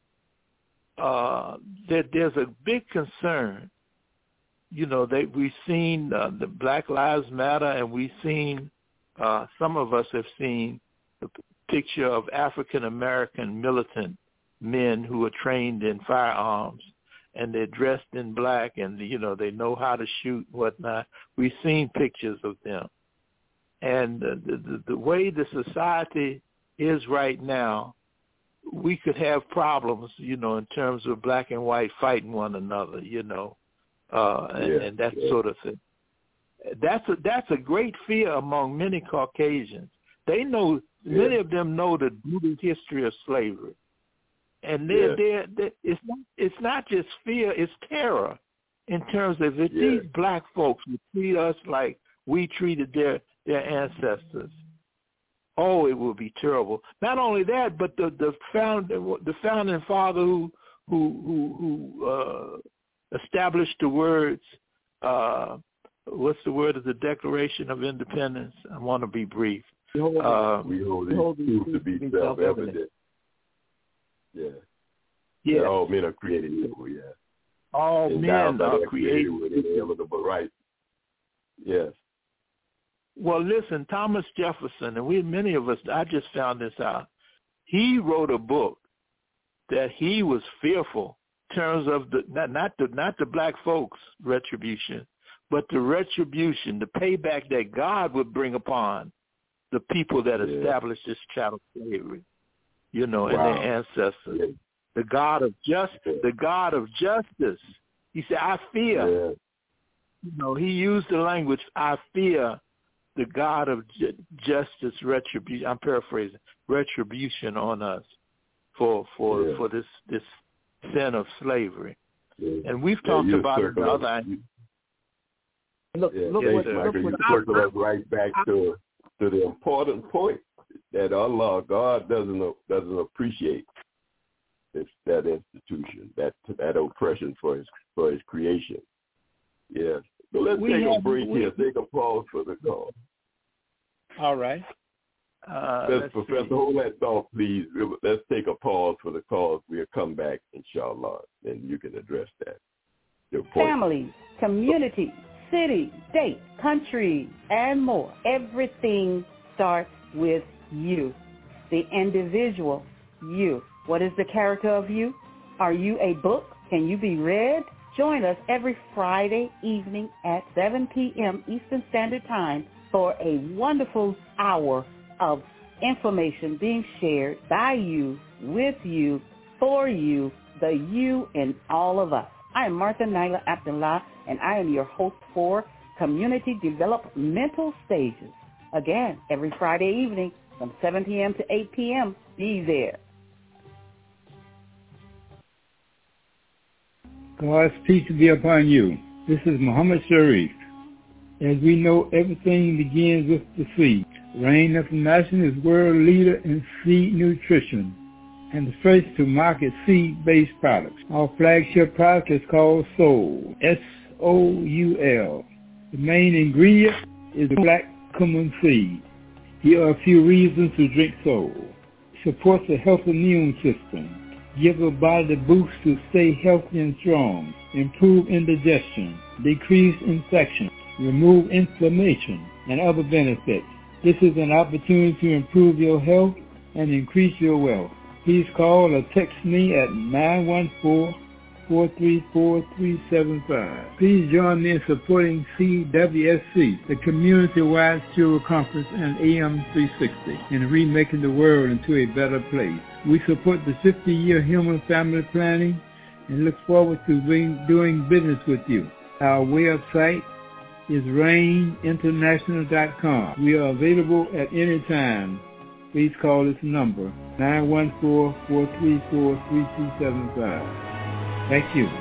there's a big concern. We've seen the Black Lives Matter, and we've seen, some of us have seen the picture of African-American militant men who are trained in firearms, and they're dressed in black, and, they know how to shoot and whatnot. We've seen pictures of them. And the way the society is right now, we could have problems, in terms of black and white fighting one another, and that sort of thing. That's a great fear among many Caucasians. They know, many of them know the brutal history of slavery. And it's not just fear, it's terror in terms of if these black folks would treat us like we treated their ancestors. Oh, it would be terrible. Not only that, but the founding father who established the words, what's the word of the Declaration of Independence? I want to be brief. We hold these truths to be self-evident. Yeah. Yes. That all men are created equal, yes. All and men are created with inalienable rights. Yes. Well, listen, Thomas Jefferson, and many of us, I just found this out. He wrote a book that he was fearful in terms of not the black folks' retribution, but the retribution, the payback that God would bring upon the people that established this chattel slavery, and their ancestors. Yeah. The God of justice. He said, I fear. Yeah. He used the language, I fear the God of justice, retribution. I'm paraphrasing, retribution on us for this sin of slavery. Yeah. And we've talked about it the other end. Look, circle us right back to the important point that Allah, God doesn't appreciate that institution, that oppression for his creation. Yes. So let's take a break here. Take a pause for the call. All right. Professor, hold that thought, please. Let's take a pause for the calls. We'll come back, inshallah, and you can address that. Families, community, city, state, country, and more. Everything starts with you, the individual, you. What is the character of you? Are you a book? Can you be read? Join us every Friday evening at 7 p.m. Eastern Standard Time for a wonderful hour of information being shared by you, with you, for you, the you in all of us. I am Martha Naila Abdullah, and I am your host for Community Developmental Stages. Again, every Friday evening from 7 p.m. to 8 p.m. Be there. God's peace be upon you. This is Muhammad Sharif. As we know, everything begins with the seed. Rain International is world leader in seed nutrition and the first to market seed-based products. Our flagship product is called Soul, S-O-U-L. The main ingredient is black cumin seed. Here are a few reasons to drink Soul. Supports a healthy immune system. Give the body the boost to stay healthy and strong. Improve indigestion. Decrease infection. Remove inflammation and other benefits. This is an opportunity to improve your health and increase your wealth. Please call or text me at 914-434-375. Please join me in supporting CWSC, the Community-Wide Steward Conference and AM 360, in remaking the world into a better place. We support the 50-year human family planning and look forward to doing business with you. Our website is RAINinternational.com. We are available at any time. Please call this number, 914-434-3275. Thank you.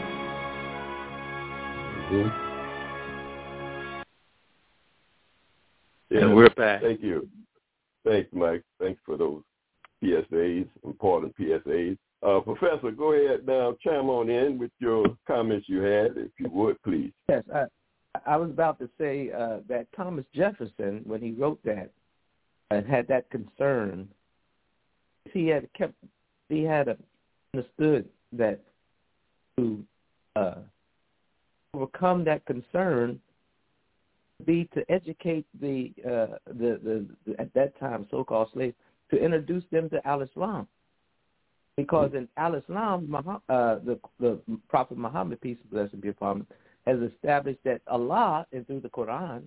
Yeah, and we're back. Thank you. Thanks, Mike. Thanks for those PSAs, important PSAs. Professor, go ahead now, chime on in with your comments you had, if you would, please. Yes, I was about to say that Thomas Jefferson, when he wrote that and had that concern, he had understood that to overcome that concern would be to educate the at that time so-called slaves, to introduce them to Al-Islam. Because in Al-Islam, the Prophet Muhammad, peace and blessing be upon him, has established that Allah, and through the Quran,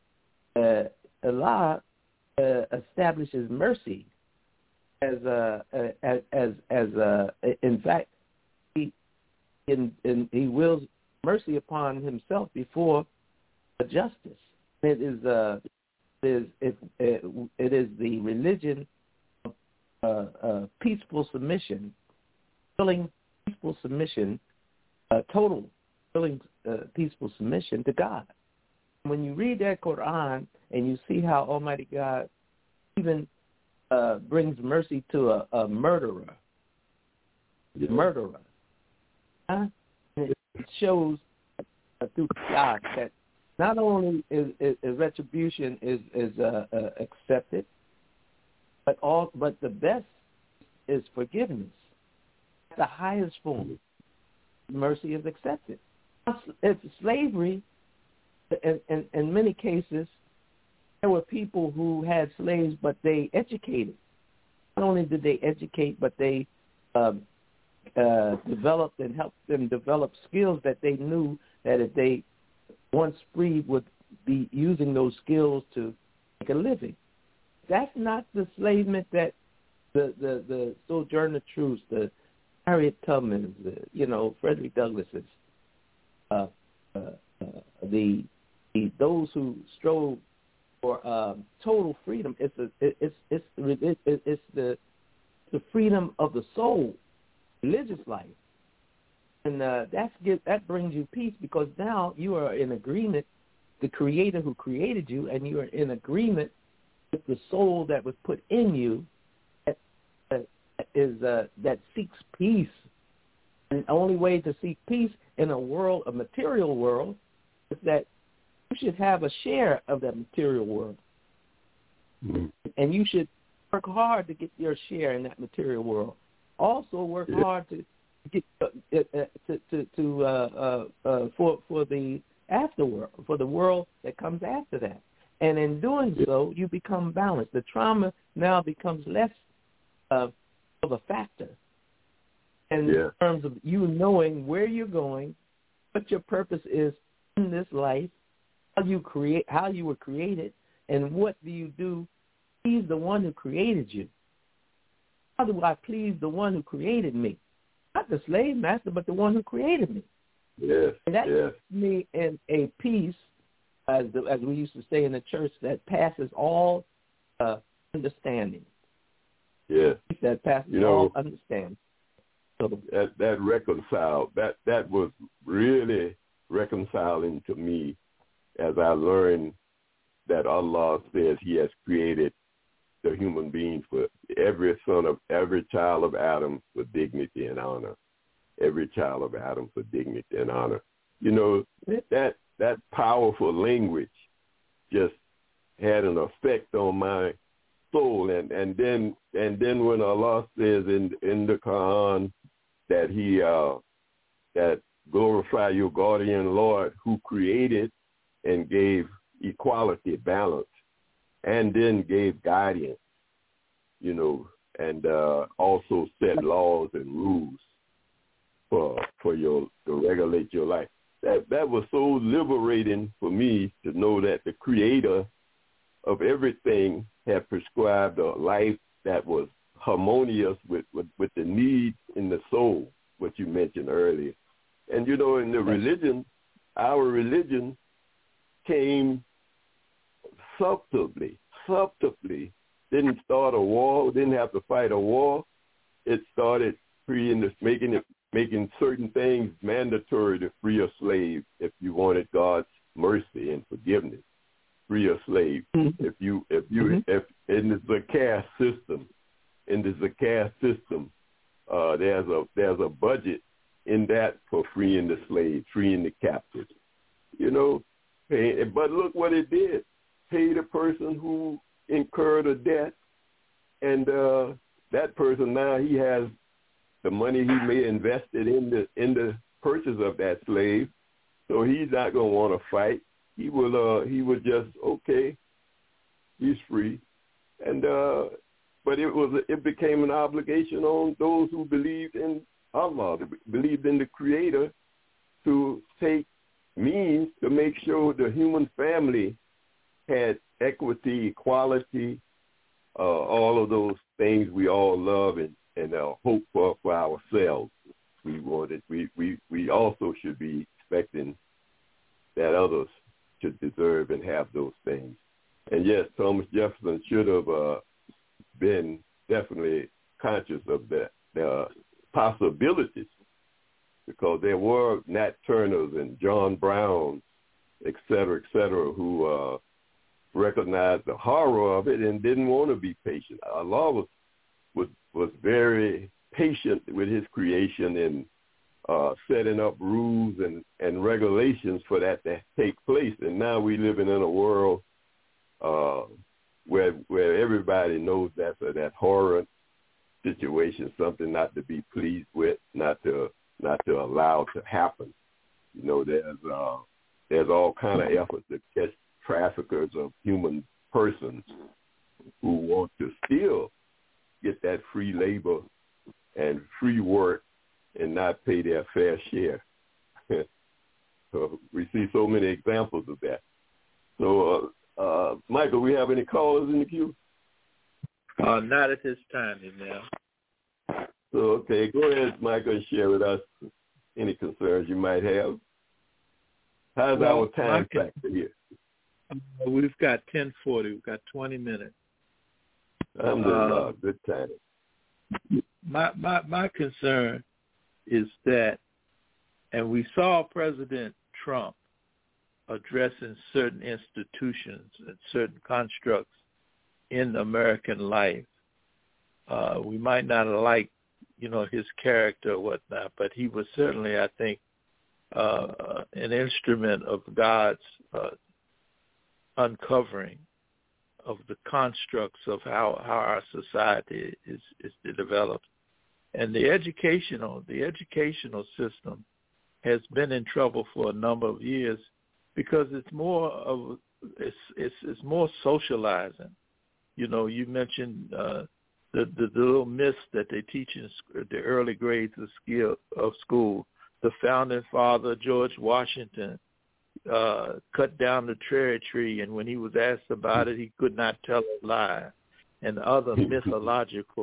Allah establishes mercy as in fact, he wills mercy upon himself before justice. It is the religion of peaceful submission, willing peaceful submission, total willing peaceful submission to God. When you read that Quran and you see how Almighty God even brings mercy to a murderer, it shows through God that not only is retribution is accepted, but the best is forgiveness. the highest form. Mercy is accepted. If slavery, in many cases, there were people who had slaves, but they educated. Not only did they educate, but they developed and helped them develop skills that they knew that if they once freed would be using those skills to make a living. That's not the enslavement that the Sojourner Truths, the Harriet Tubmans, Frederick Douglass's, those who strove for total freedom. It's the freedom of the soul, religious life, and that brings you peace because now you are in agreement, the Creator who created you, and you are in agreement with the soul that was put in you, that seeks peace. And the only way to seek peace in a material world, is that you should have a share of that material world. Mm-hmm. And you should work hard to get your share in that material world. Also work hard to get for the afterworld, for the world that comes after that. And in doing so, you become balanced. The trauma now becomes less of a factor. And in terms of you knowing where you're going, what your purpose is in this life, how you were created, and what do you do? Please the one who created you. How do I please the one who created me? Not the slave master, but the one who created me. Yes. And that puts me in a peace, as we used to say in the church, that passes all understanding. Yes. That passes all understanding. So that reconciled. That was really reconciling to me as I learned that Allah says He has created the human being for every child of Adam for dignity and honor. Every child of Adam for dignity and honor. That powerful language just had an effect on my soul. And then when Allah says in the Quran that He that glorify your guardian Lord who created and gave equality, balance, and then gave guidance, and also set laws and rules to regulate your life. That was so liberating for me to know that the Creator of everything had prescribed a life that was harmonious with the needs in the soul, what you mentioned earlier. And, in the religion, our religion came subtly, didn't start a war, didn't have to fight a war. It started making certain things mandatory to free a slave if you wanted God's mercy and forgiveness. Free a slave. Mm-hmm. If in the Zakat system, there's a budget in that for freeing the slave, freeing the captive. But look what it did. Pay the person who incurred a debt, and that person now he has the money he may invested in the purchase of that slave, so he's not going to want to fight. He would just he's free, and but it became an obligation on those who believed in Allah, believed in the Creator, to take means to make sure the human family had equity, equality, all of those things we all love and hope for ourselves. We also should be expecting that others should deserve and have those things. And yes, Thomas Jefferson should have been definitely conscious of the possibilities, because there were Nat Turners and John Browns, et cetera, who recognized the horror of it and didn't want to be patient. Allah was very patient with His creation and setting up rules and regulations for that to take place. And now we living in a world where everybody knows that horror situation, something not to be pleased with, not to allow to happen. You know, there's all kind of efforts to catch traffickers of human persons who want to still get that free labor and free work and not pay their fair share. So we see so many examples of that. So, Michael, we have any callers in the queue? Not at this time, now. So, okay, go ahead, Michael, and share with us any concerns you might have. How's our time factor here? We've got 10:40. We've got 20 minutes. Good time. My concern is that, and we saw President Trump addressing certain institutions and certain constructs in American life. We might not like, his character or whatnot, but he was certainly, I think, an instrument of God's uncovering of the constructs of how our society is developed. And the educational system has been in trouble for a number of years because it's more socializing. You mentioned the little myths that they teach in the early grades of school. The founding father, George Washington, cut down the cherry tree, and when he was asked about it, he could not tell a lie, and other mythological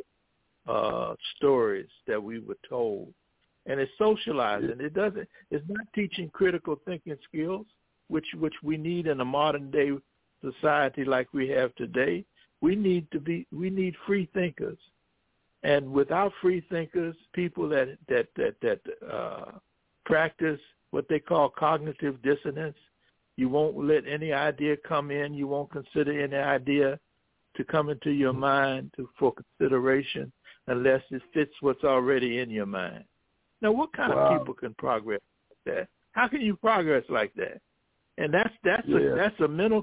stories that we were told. And it's socializing. It's not teaching critical thinking skills, which we need in a modern day society like we have today. We need free thinkers. And without free thinkers, people that practice what they call cognitive dissonance, you won't let any idea come in. You won't consider any idea to come into your mind for consideration unless it fits what's already in your mind. Now, what kind of people can progress like that? How can you progress like that? And that's a mental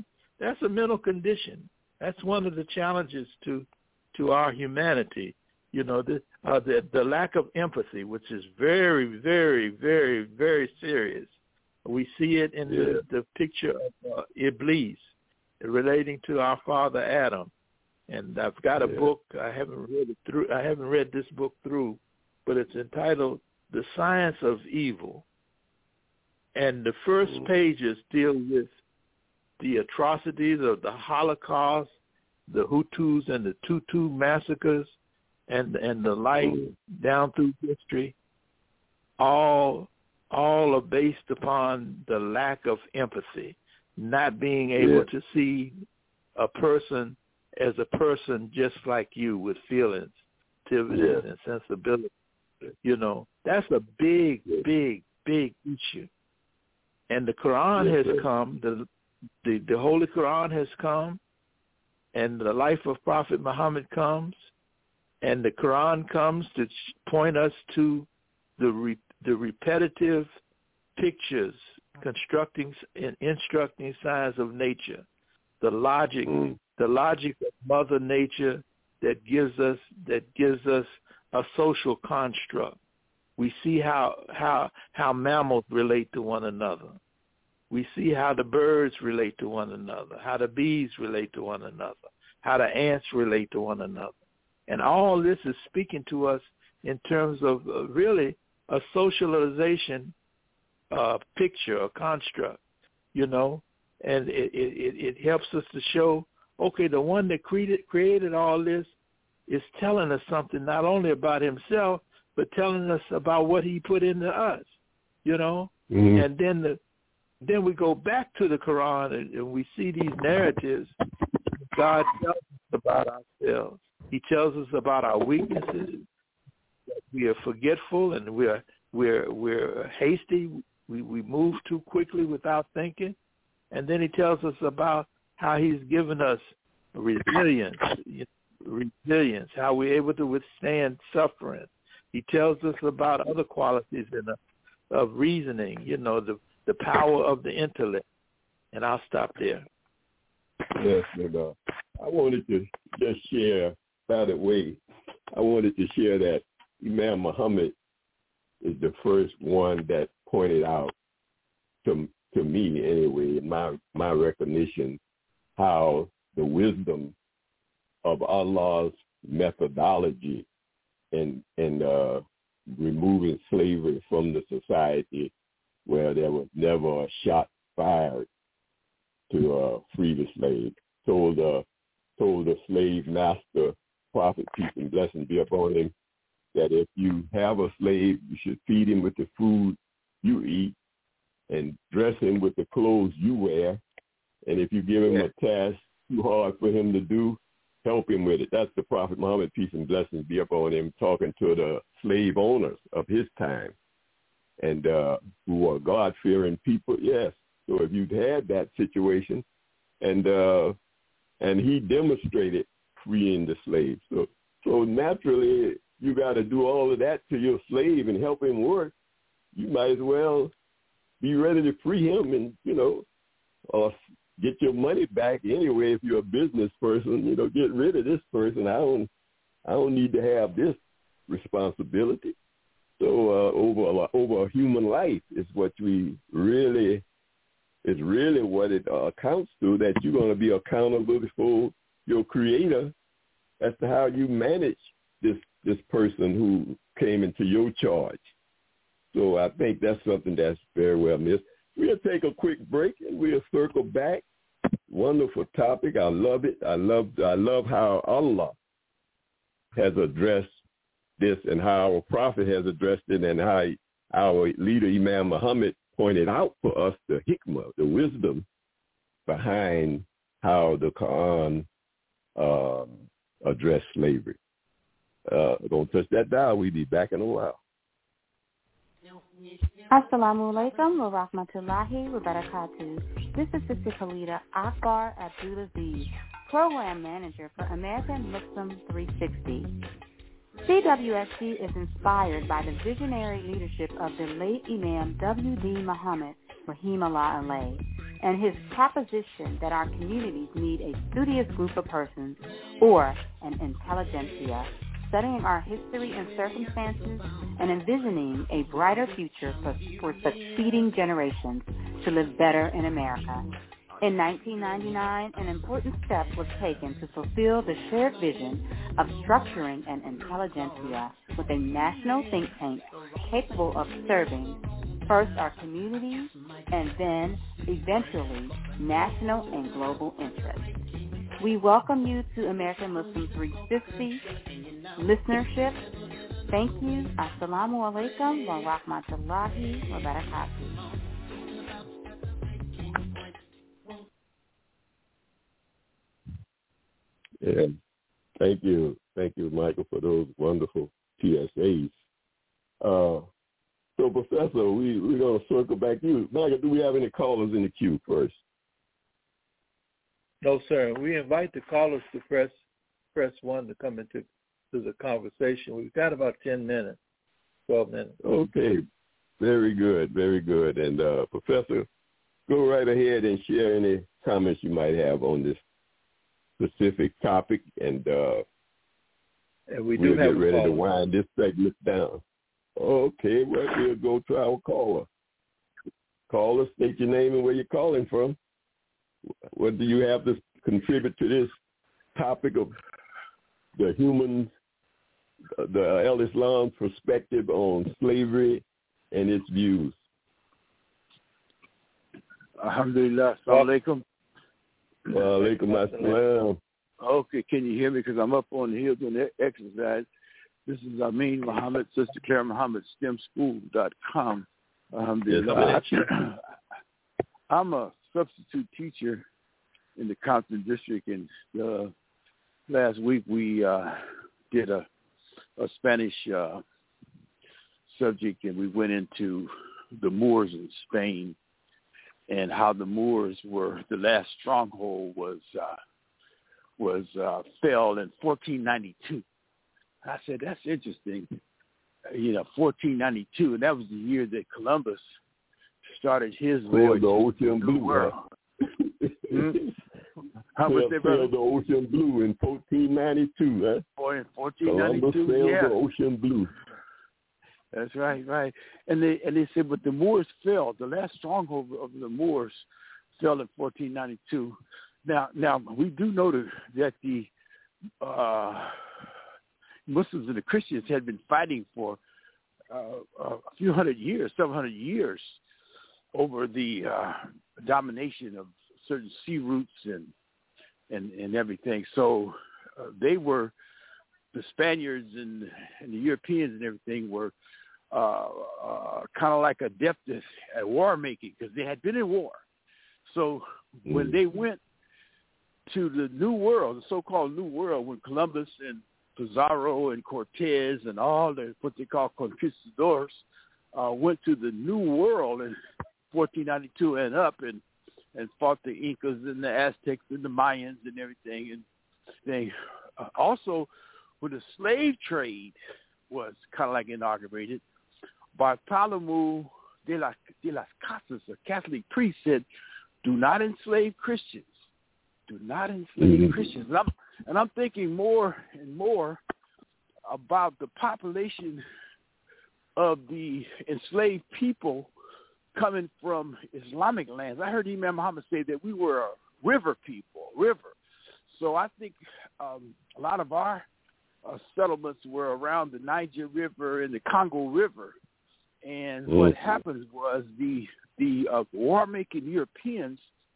condition. That's one of the challenges to our humanity. The lack of empathy, which is very, very, very, very serious. We see it in the picture of Iblis relating to our father Adam. And I've got a book. I haven't read this book through, but it's entitled "The Science of Evil." And the first pages deal with the atrocities of the Holocaust, the Hutus and the Tutsi massacres, and the like down through history. All are based upon the lack of empathy, not being able to see a person as a person just like you with feelings, activities, and sensibility. That's a big, big, big issue. And the Quran has come, the Holy Quran has come, and the life of Prophet Muhammad comes, and the Quran comes to point us to the repetitive pictures constructing and instructing signs of nature, the logic of Mother Nature that gives us a social construct. We see how mammals relate to one another. We see how the birds relate to one another, how the bees relate to one another, how the ants relate to one another. And all this is speaking to us in terms of really a socialization picture, a construct, and it helps us to show, okay, the one that created all this is telling us something not only about himself, but telling us about what he put into us, And then we go back to the Quran and we see these narratives. God tells us about ourselves. He tells us about our weaknesses. We are forgetful and we're hasty. We move too quickly without thinking. And then he tells us about how he's given us resilience, how we're able to withstand suffering. He tells us about other qualities of reasoning, the power of the intellect. And I'll stop there. Yes, and I wanted to just share, by the way, I wanted to share that Imam Muhammad is the first one that pointed out to me anyway, in my recognition, how the wisdom of Allah's methodology in removing slavery from the society, where there was never a shot fired to free the slave, told the slave master, Prophet, peace and blessings be upon him, that if you have a slave, you should feed him with the food you eat and dress him with the clothes you wear. And if you give him a task too hard for him to do, help him with it. That's the Prophet Muhammad, peace and blessings be upon him, talking to the slave owners of his time, and who are God-fearing people. Yes. So if you've had that situation, and he demonstrated freeing the slave. So naturally, you got to do all of that to your slave and help him work. You might as well be ready to free him and, or get your money back anyway. If you're a business person, get rid of this person. I don't need to have this responsibility. So over a human life is what is really what it accounts to, that you're going to be accountable before your Creator as to how you manage this person who came into your charge. So I think that's something that's very well missed. We'll take a quick break and we'll circle back. Wonderful topic. I love it. I love how Allah has addressed this and how our prophet has addressed it, and how our leader Imam Muhammad pointed out for us the hikmah, the wisdom behind how the Quran addressed slavery. Don't touch that dial. We'll be back in a while. Assalamu alaikum wa rahmatullahi wa barakatuh. This is Sister Khalida Akbar Abdulaziz, Program Manager for American Muslim 360. CWSC is inspired by the visionary leadership of the late Imam W.D. Muhammad, Rahimahullah alayh, and his proposition that our communities need a studious group of persons, or an intelligentsia, studying our history and circumstances and envisioning a brighter future for succeeding generations to live better in America. In 1999, an important step was taken to fulfill the shared vision of structuring an intelligentsia with a national think tank capable of serving first our communities and then, eventually, national and global interests. We welcome you to American Muslim 360 listenership. Thank you. Assalamu alaikum wa rahmatullahi wa barakatuh. Yeah, thank you, Michael, for those wonderful PSAs. So, Professor, we're going to circle back to you. Michael, do we have any callers in the queue first? No, sir. We invite the callers to press 1 to come into the conversation. We've got about 10 minutes, 12 minutes. Okay, very good, very good. And, Professor, go right ahead and share any comments you might have on this specific topic, and we we'll get ready to wind this segment down. Okay, well, we'll go to our caller. Caller, state your name and where you're calling from. What do you have to contribute to this topic of the humans, the Al-Islam's perspective on slavery and its views? Alhamdulillah. Assalamu alaikum. Wa alaikum assalam. Okay, can you hear me? Because I'm up on the hill doing exercise. This is Amin Muhammad, Sister Claire Muhammad, STEMschool.com. Alhamdulillah. I'm a substitute teacher in the Compton District, and last week we did a Spanish subject, and we went into the Moors in Spain and how the Moors were, the last stronghold was fell in 1492. I said, that's interesting. 1492, and that was the year that Columbus started his voyage to the New World. How much they sailed the ocean blue in 1492, huh? Boy, in 1492, Columbus sailed the ocean blue. That's right, right. And they said, but the Moors fell. The last stronghold of the Moors fell in 1492. Now we do know that the Muslims and the Christians had been fighting for a few hundred years, 700 years, over the domination of certain sea routes and everything. So they were, the Spaniards and the Europeans and everything were kind of like adept at war making because they had been in war. So when they went to the New World, the so-called New World, when Columbus and Pizarro and Cortez and all the what they call conquistadors went to the New World in 1492 and up and fought the Incas and the Aztecs and the Mayans and everything. And they also, when the slave trade was kind of like inaugurated, Bartholomew de las Casas, a Catholic priest, said, "Do not enslave Christians. Do not enslave Christians." And I'm thinking more and more about the population of the enslaved people coming from Islamic lands. I heard Imam Muhammad say that we were a river people, So I think a lot of our settlements were around the Niger River and the Congo River. And what happened was the war-making Europeans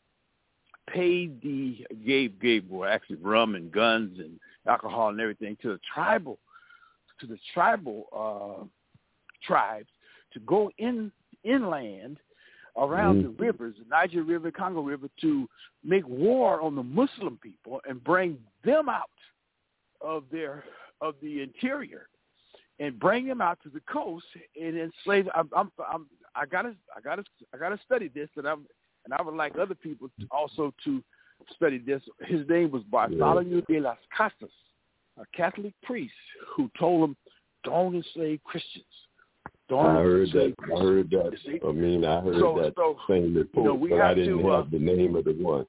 gave actually rum and guns and alcohol and everything to the tribal tribes to go inland around the rivers, the Niger River, Congo River, to make war on the Muslim people and bring them out of the interior and bring them out to the coast and enslave. I gotta study this, and I would like other people also to study this. His name was Bartholomew de las Casas, a Catholic priest who told them, "Don't enslave Christians." I heard that. I mean, I heard that same report, but I didn't have the name of the one.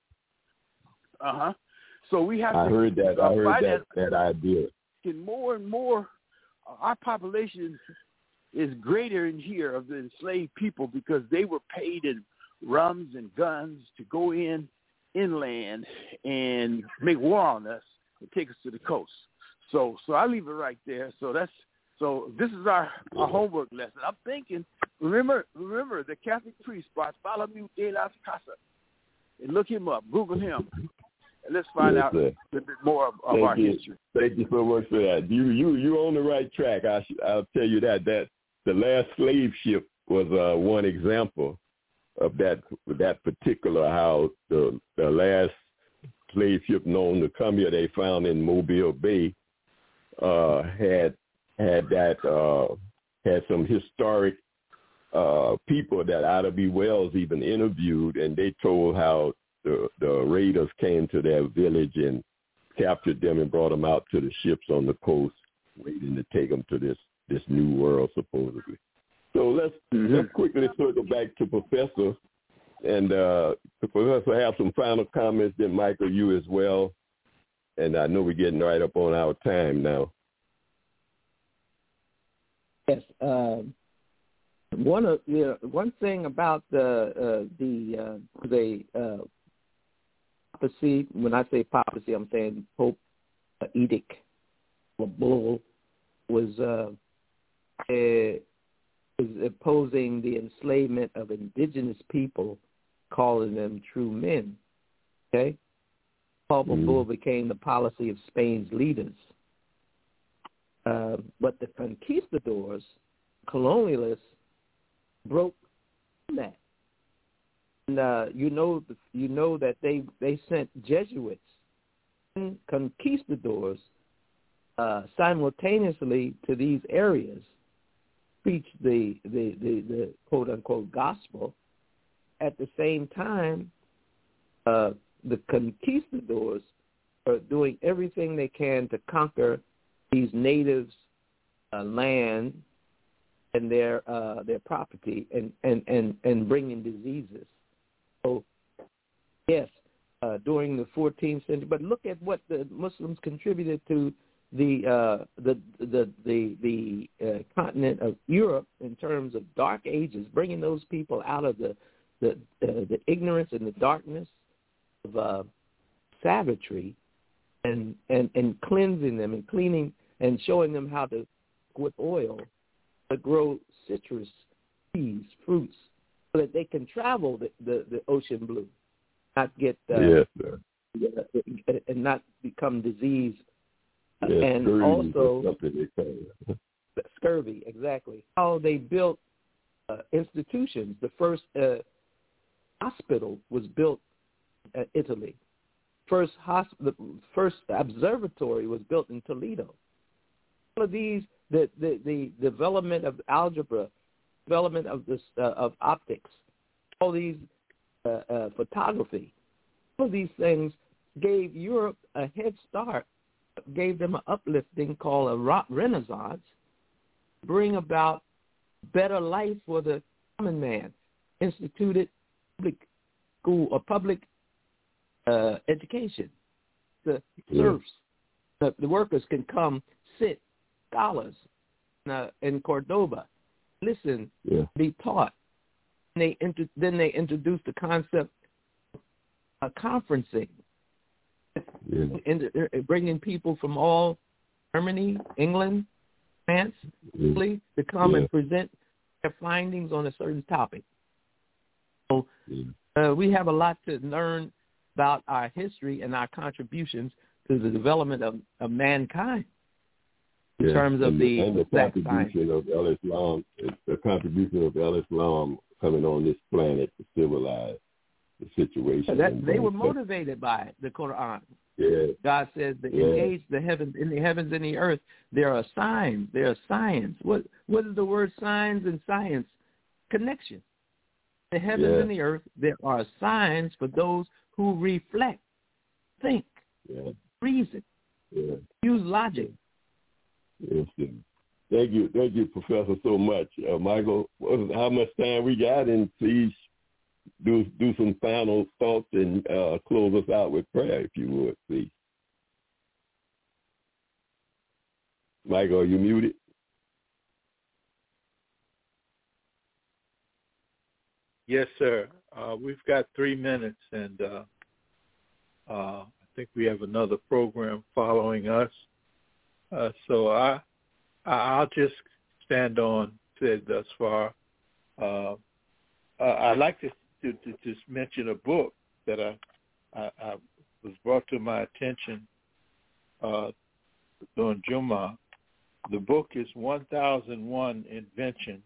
So we have. I heard that idea. And more, our population is greater in here of the enslaved people because they were paid in rums and guns to go inland and make war on us and take us to the coast. So I leave it right there. So this is our homework lesson. I'm thinking, remember the Catholic priest Bartholomew de las Casas, and look him up, Google him, and let's find out a little bit more of our history. Thank you so much for that. You're on the right track. I'll tell you that the last slave ship was one example of that particular, how the last slave ship known to come here, they found in Mobile Bay, had some historic people that Ida B. Wells even interviewed, and they told how the raiders came to their village and captured them and brought them out to the ships on the coast, waiting to take them to this new world, supposedly. So let's quickly circle back to Professor, and Professor have some final comments. Then Michael, you as well, and I know we're getting right up on our time now. Yes. One thing about the papacy. When I say papacy, I'm saying Pope edict or bull was opposing the enslavement of indigenous people, calling them true men. Okay, Papal bull became the policy of Spain's leaders. But the conquistadors, colonialists, broke that. And you know that they sent Jesuits and conquistadors simultaneously to these areas, preach the quote unquote gospel. At the same time, the conquistadors are doing everything they can to conquer these natives' land and their property and bringing diseases. So, yes, during the 14th century. But look at what the Muslims contributed to the continent of Europe in terms of dark ages, bringing those people out of the ignorance and the darkness of savagery, and cleansing them and cleaning and showing them how to, with oil, to grow citrus trees, fruits, so that they can travel the ocean blue, not get and not become diseased. And scurvy, also scurvy, exactly. How they built institutions. The first hospital was built in Italy. The first observatory was built in Toledo. All of these, the development of algebra, development of this of optics, all these photography, all of these things gave Europe a head start, gave them an uplifting called a Renaissance, bring about better life for the common man, instituted public school or public education. The serfs, the workers can come sit, scholars in Cordoba, listen, be taught. And then they introduced the concept of conferencing, bringing people from all Germany, England, France, Italy, to come and present their findings on a certain topic. So we have a lot to learn about our history and our contributions to the development of mankind in terms of the contribution of Al-Islam, the contribution of Al-Islam coming on this planet to civilize the situation. They were motivated by the Quran. Yeah. God says that engage the heavens, in the heavens and the earth. There are signs. There are science. What is the word signs and science? Connection. The heavens and the earth, there are signs for those who reflect, think, reason, use logic. Yes. Thank you, Professor, so much. Michael, how much time we got? And please do some final thoughts and close us out with prayer, if you would, please. Michael, are you muted? Yes, sir. We've got 3 minutes, and I think we have another program following us. So I'll just stand on said thus far. I'd like to just mention a book that I was brought to my attention during Jummah. The book is 1001 Inventions.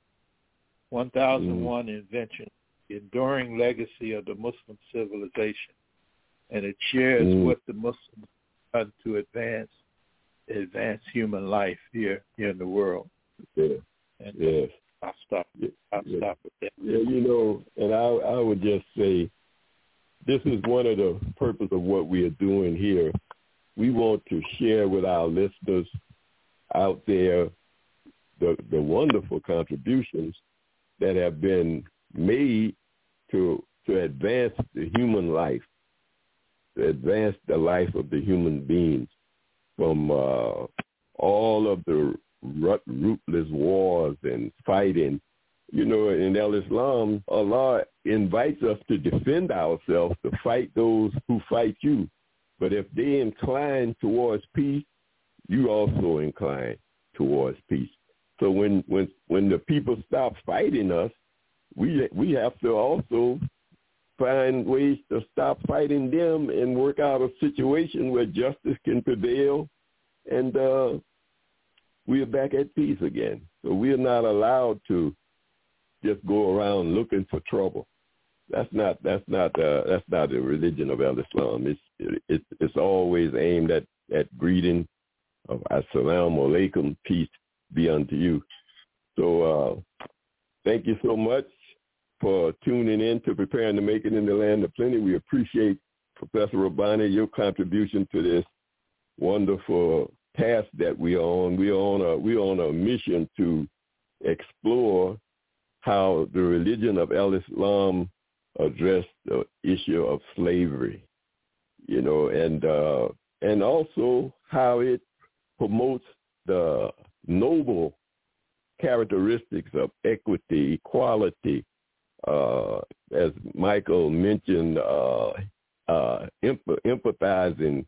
1001 Inventions, the enduring legacy of the Muslim civilization. And it shares what the Muslims have done to advance human life here in the world. And I'll stop with that. And I would just say this is one of the purpose of what we are doing here. We want to share with our listeners out there the wonderful contributions that have been made to advance the human life, to advance the life of the human beings from all of the rootless wars and fighting. In Al-Islam, Allah invites us to defend ourselves, to fight those who fight you. But if they incline towards peace, you also incline towards peace. So when the people stop fighting us, we have to also find ways to stop fighting them and work out a situation where justice can prevail, and we are back at peace again. So we are not allowed to just go around looking for trouble. That's not the religion of Al-Islam. It's always aimed at greeting of Assalamu alaikum, peace be unto you. So thank you so much for tuning in to Preparing to Make It in the Land of Plenty. We appreciate, Professor Rabbani, your contribution to this wonderful task that we are on. We're on a mission to explore how the religion of Al-Islam address the issue of slavery, you know, and also how it promotes the noble characteristics of equity, equality, as Michael mentioned, empathizing,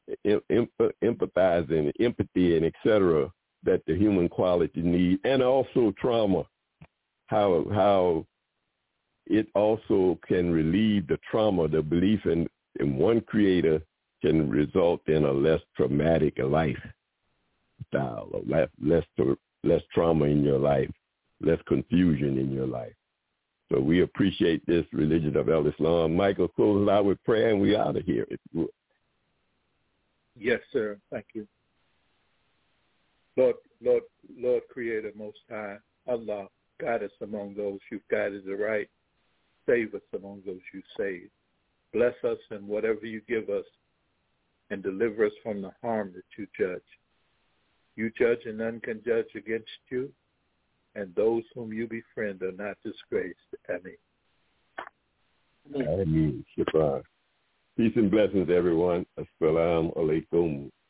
empathy, and etc. that the human quality need, and also trauma, how it also can relieve the trauma. The belief in one creator can result in a less traumatic lifestyle, less trauma in your life, less confusion in your life. So we appreciate this religion of Islam. Michael, close it out with prayer, and we out of here. Yes, sir. Thank you. Lord, Creator, Most High, Allah, guide us among those you've guided aright. Save us among those you saved. Bless us in whatever you give us, and deliver us from the harm that you judge. You judge, and none can judge against you, and those whom you befriend are not disgraced. Ameen. Ameen. Shukran. Peace and blessings, everyone. Assalamu alaikum.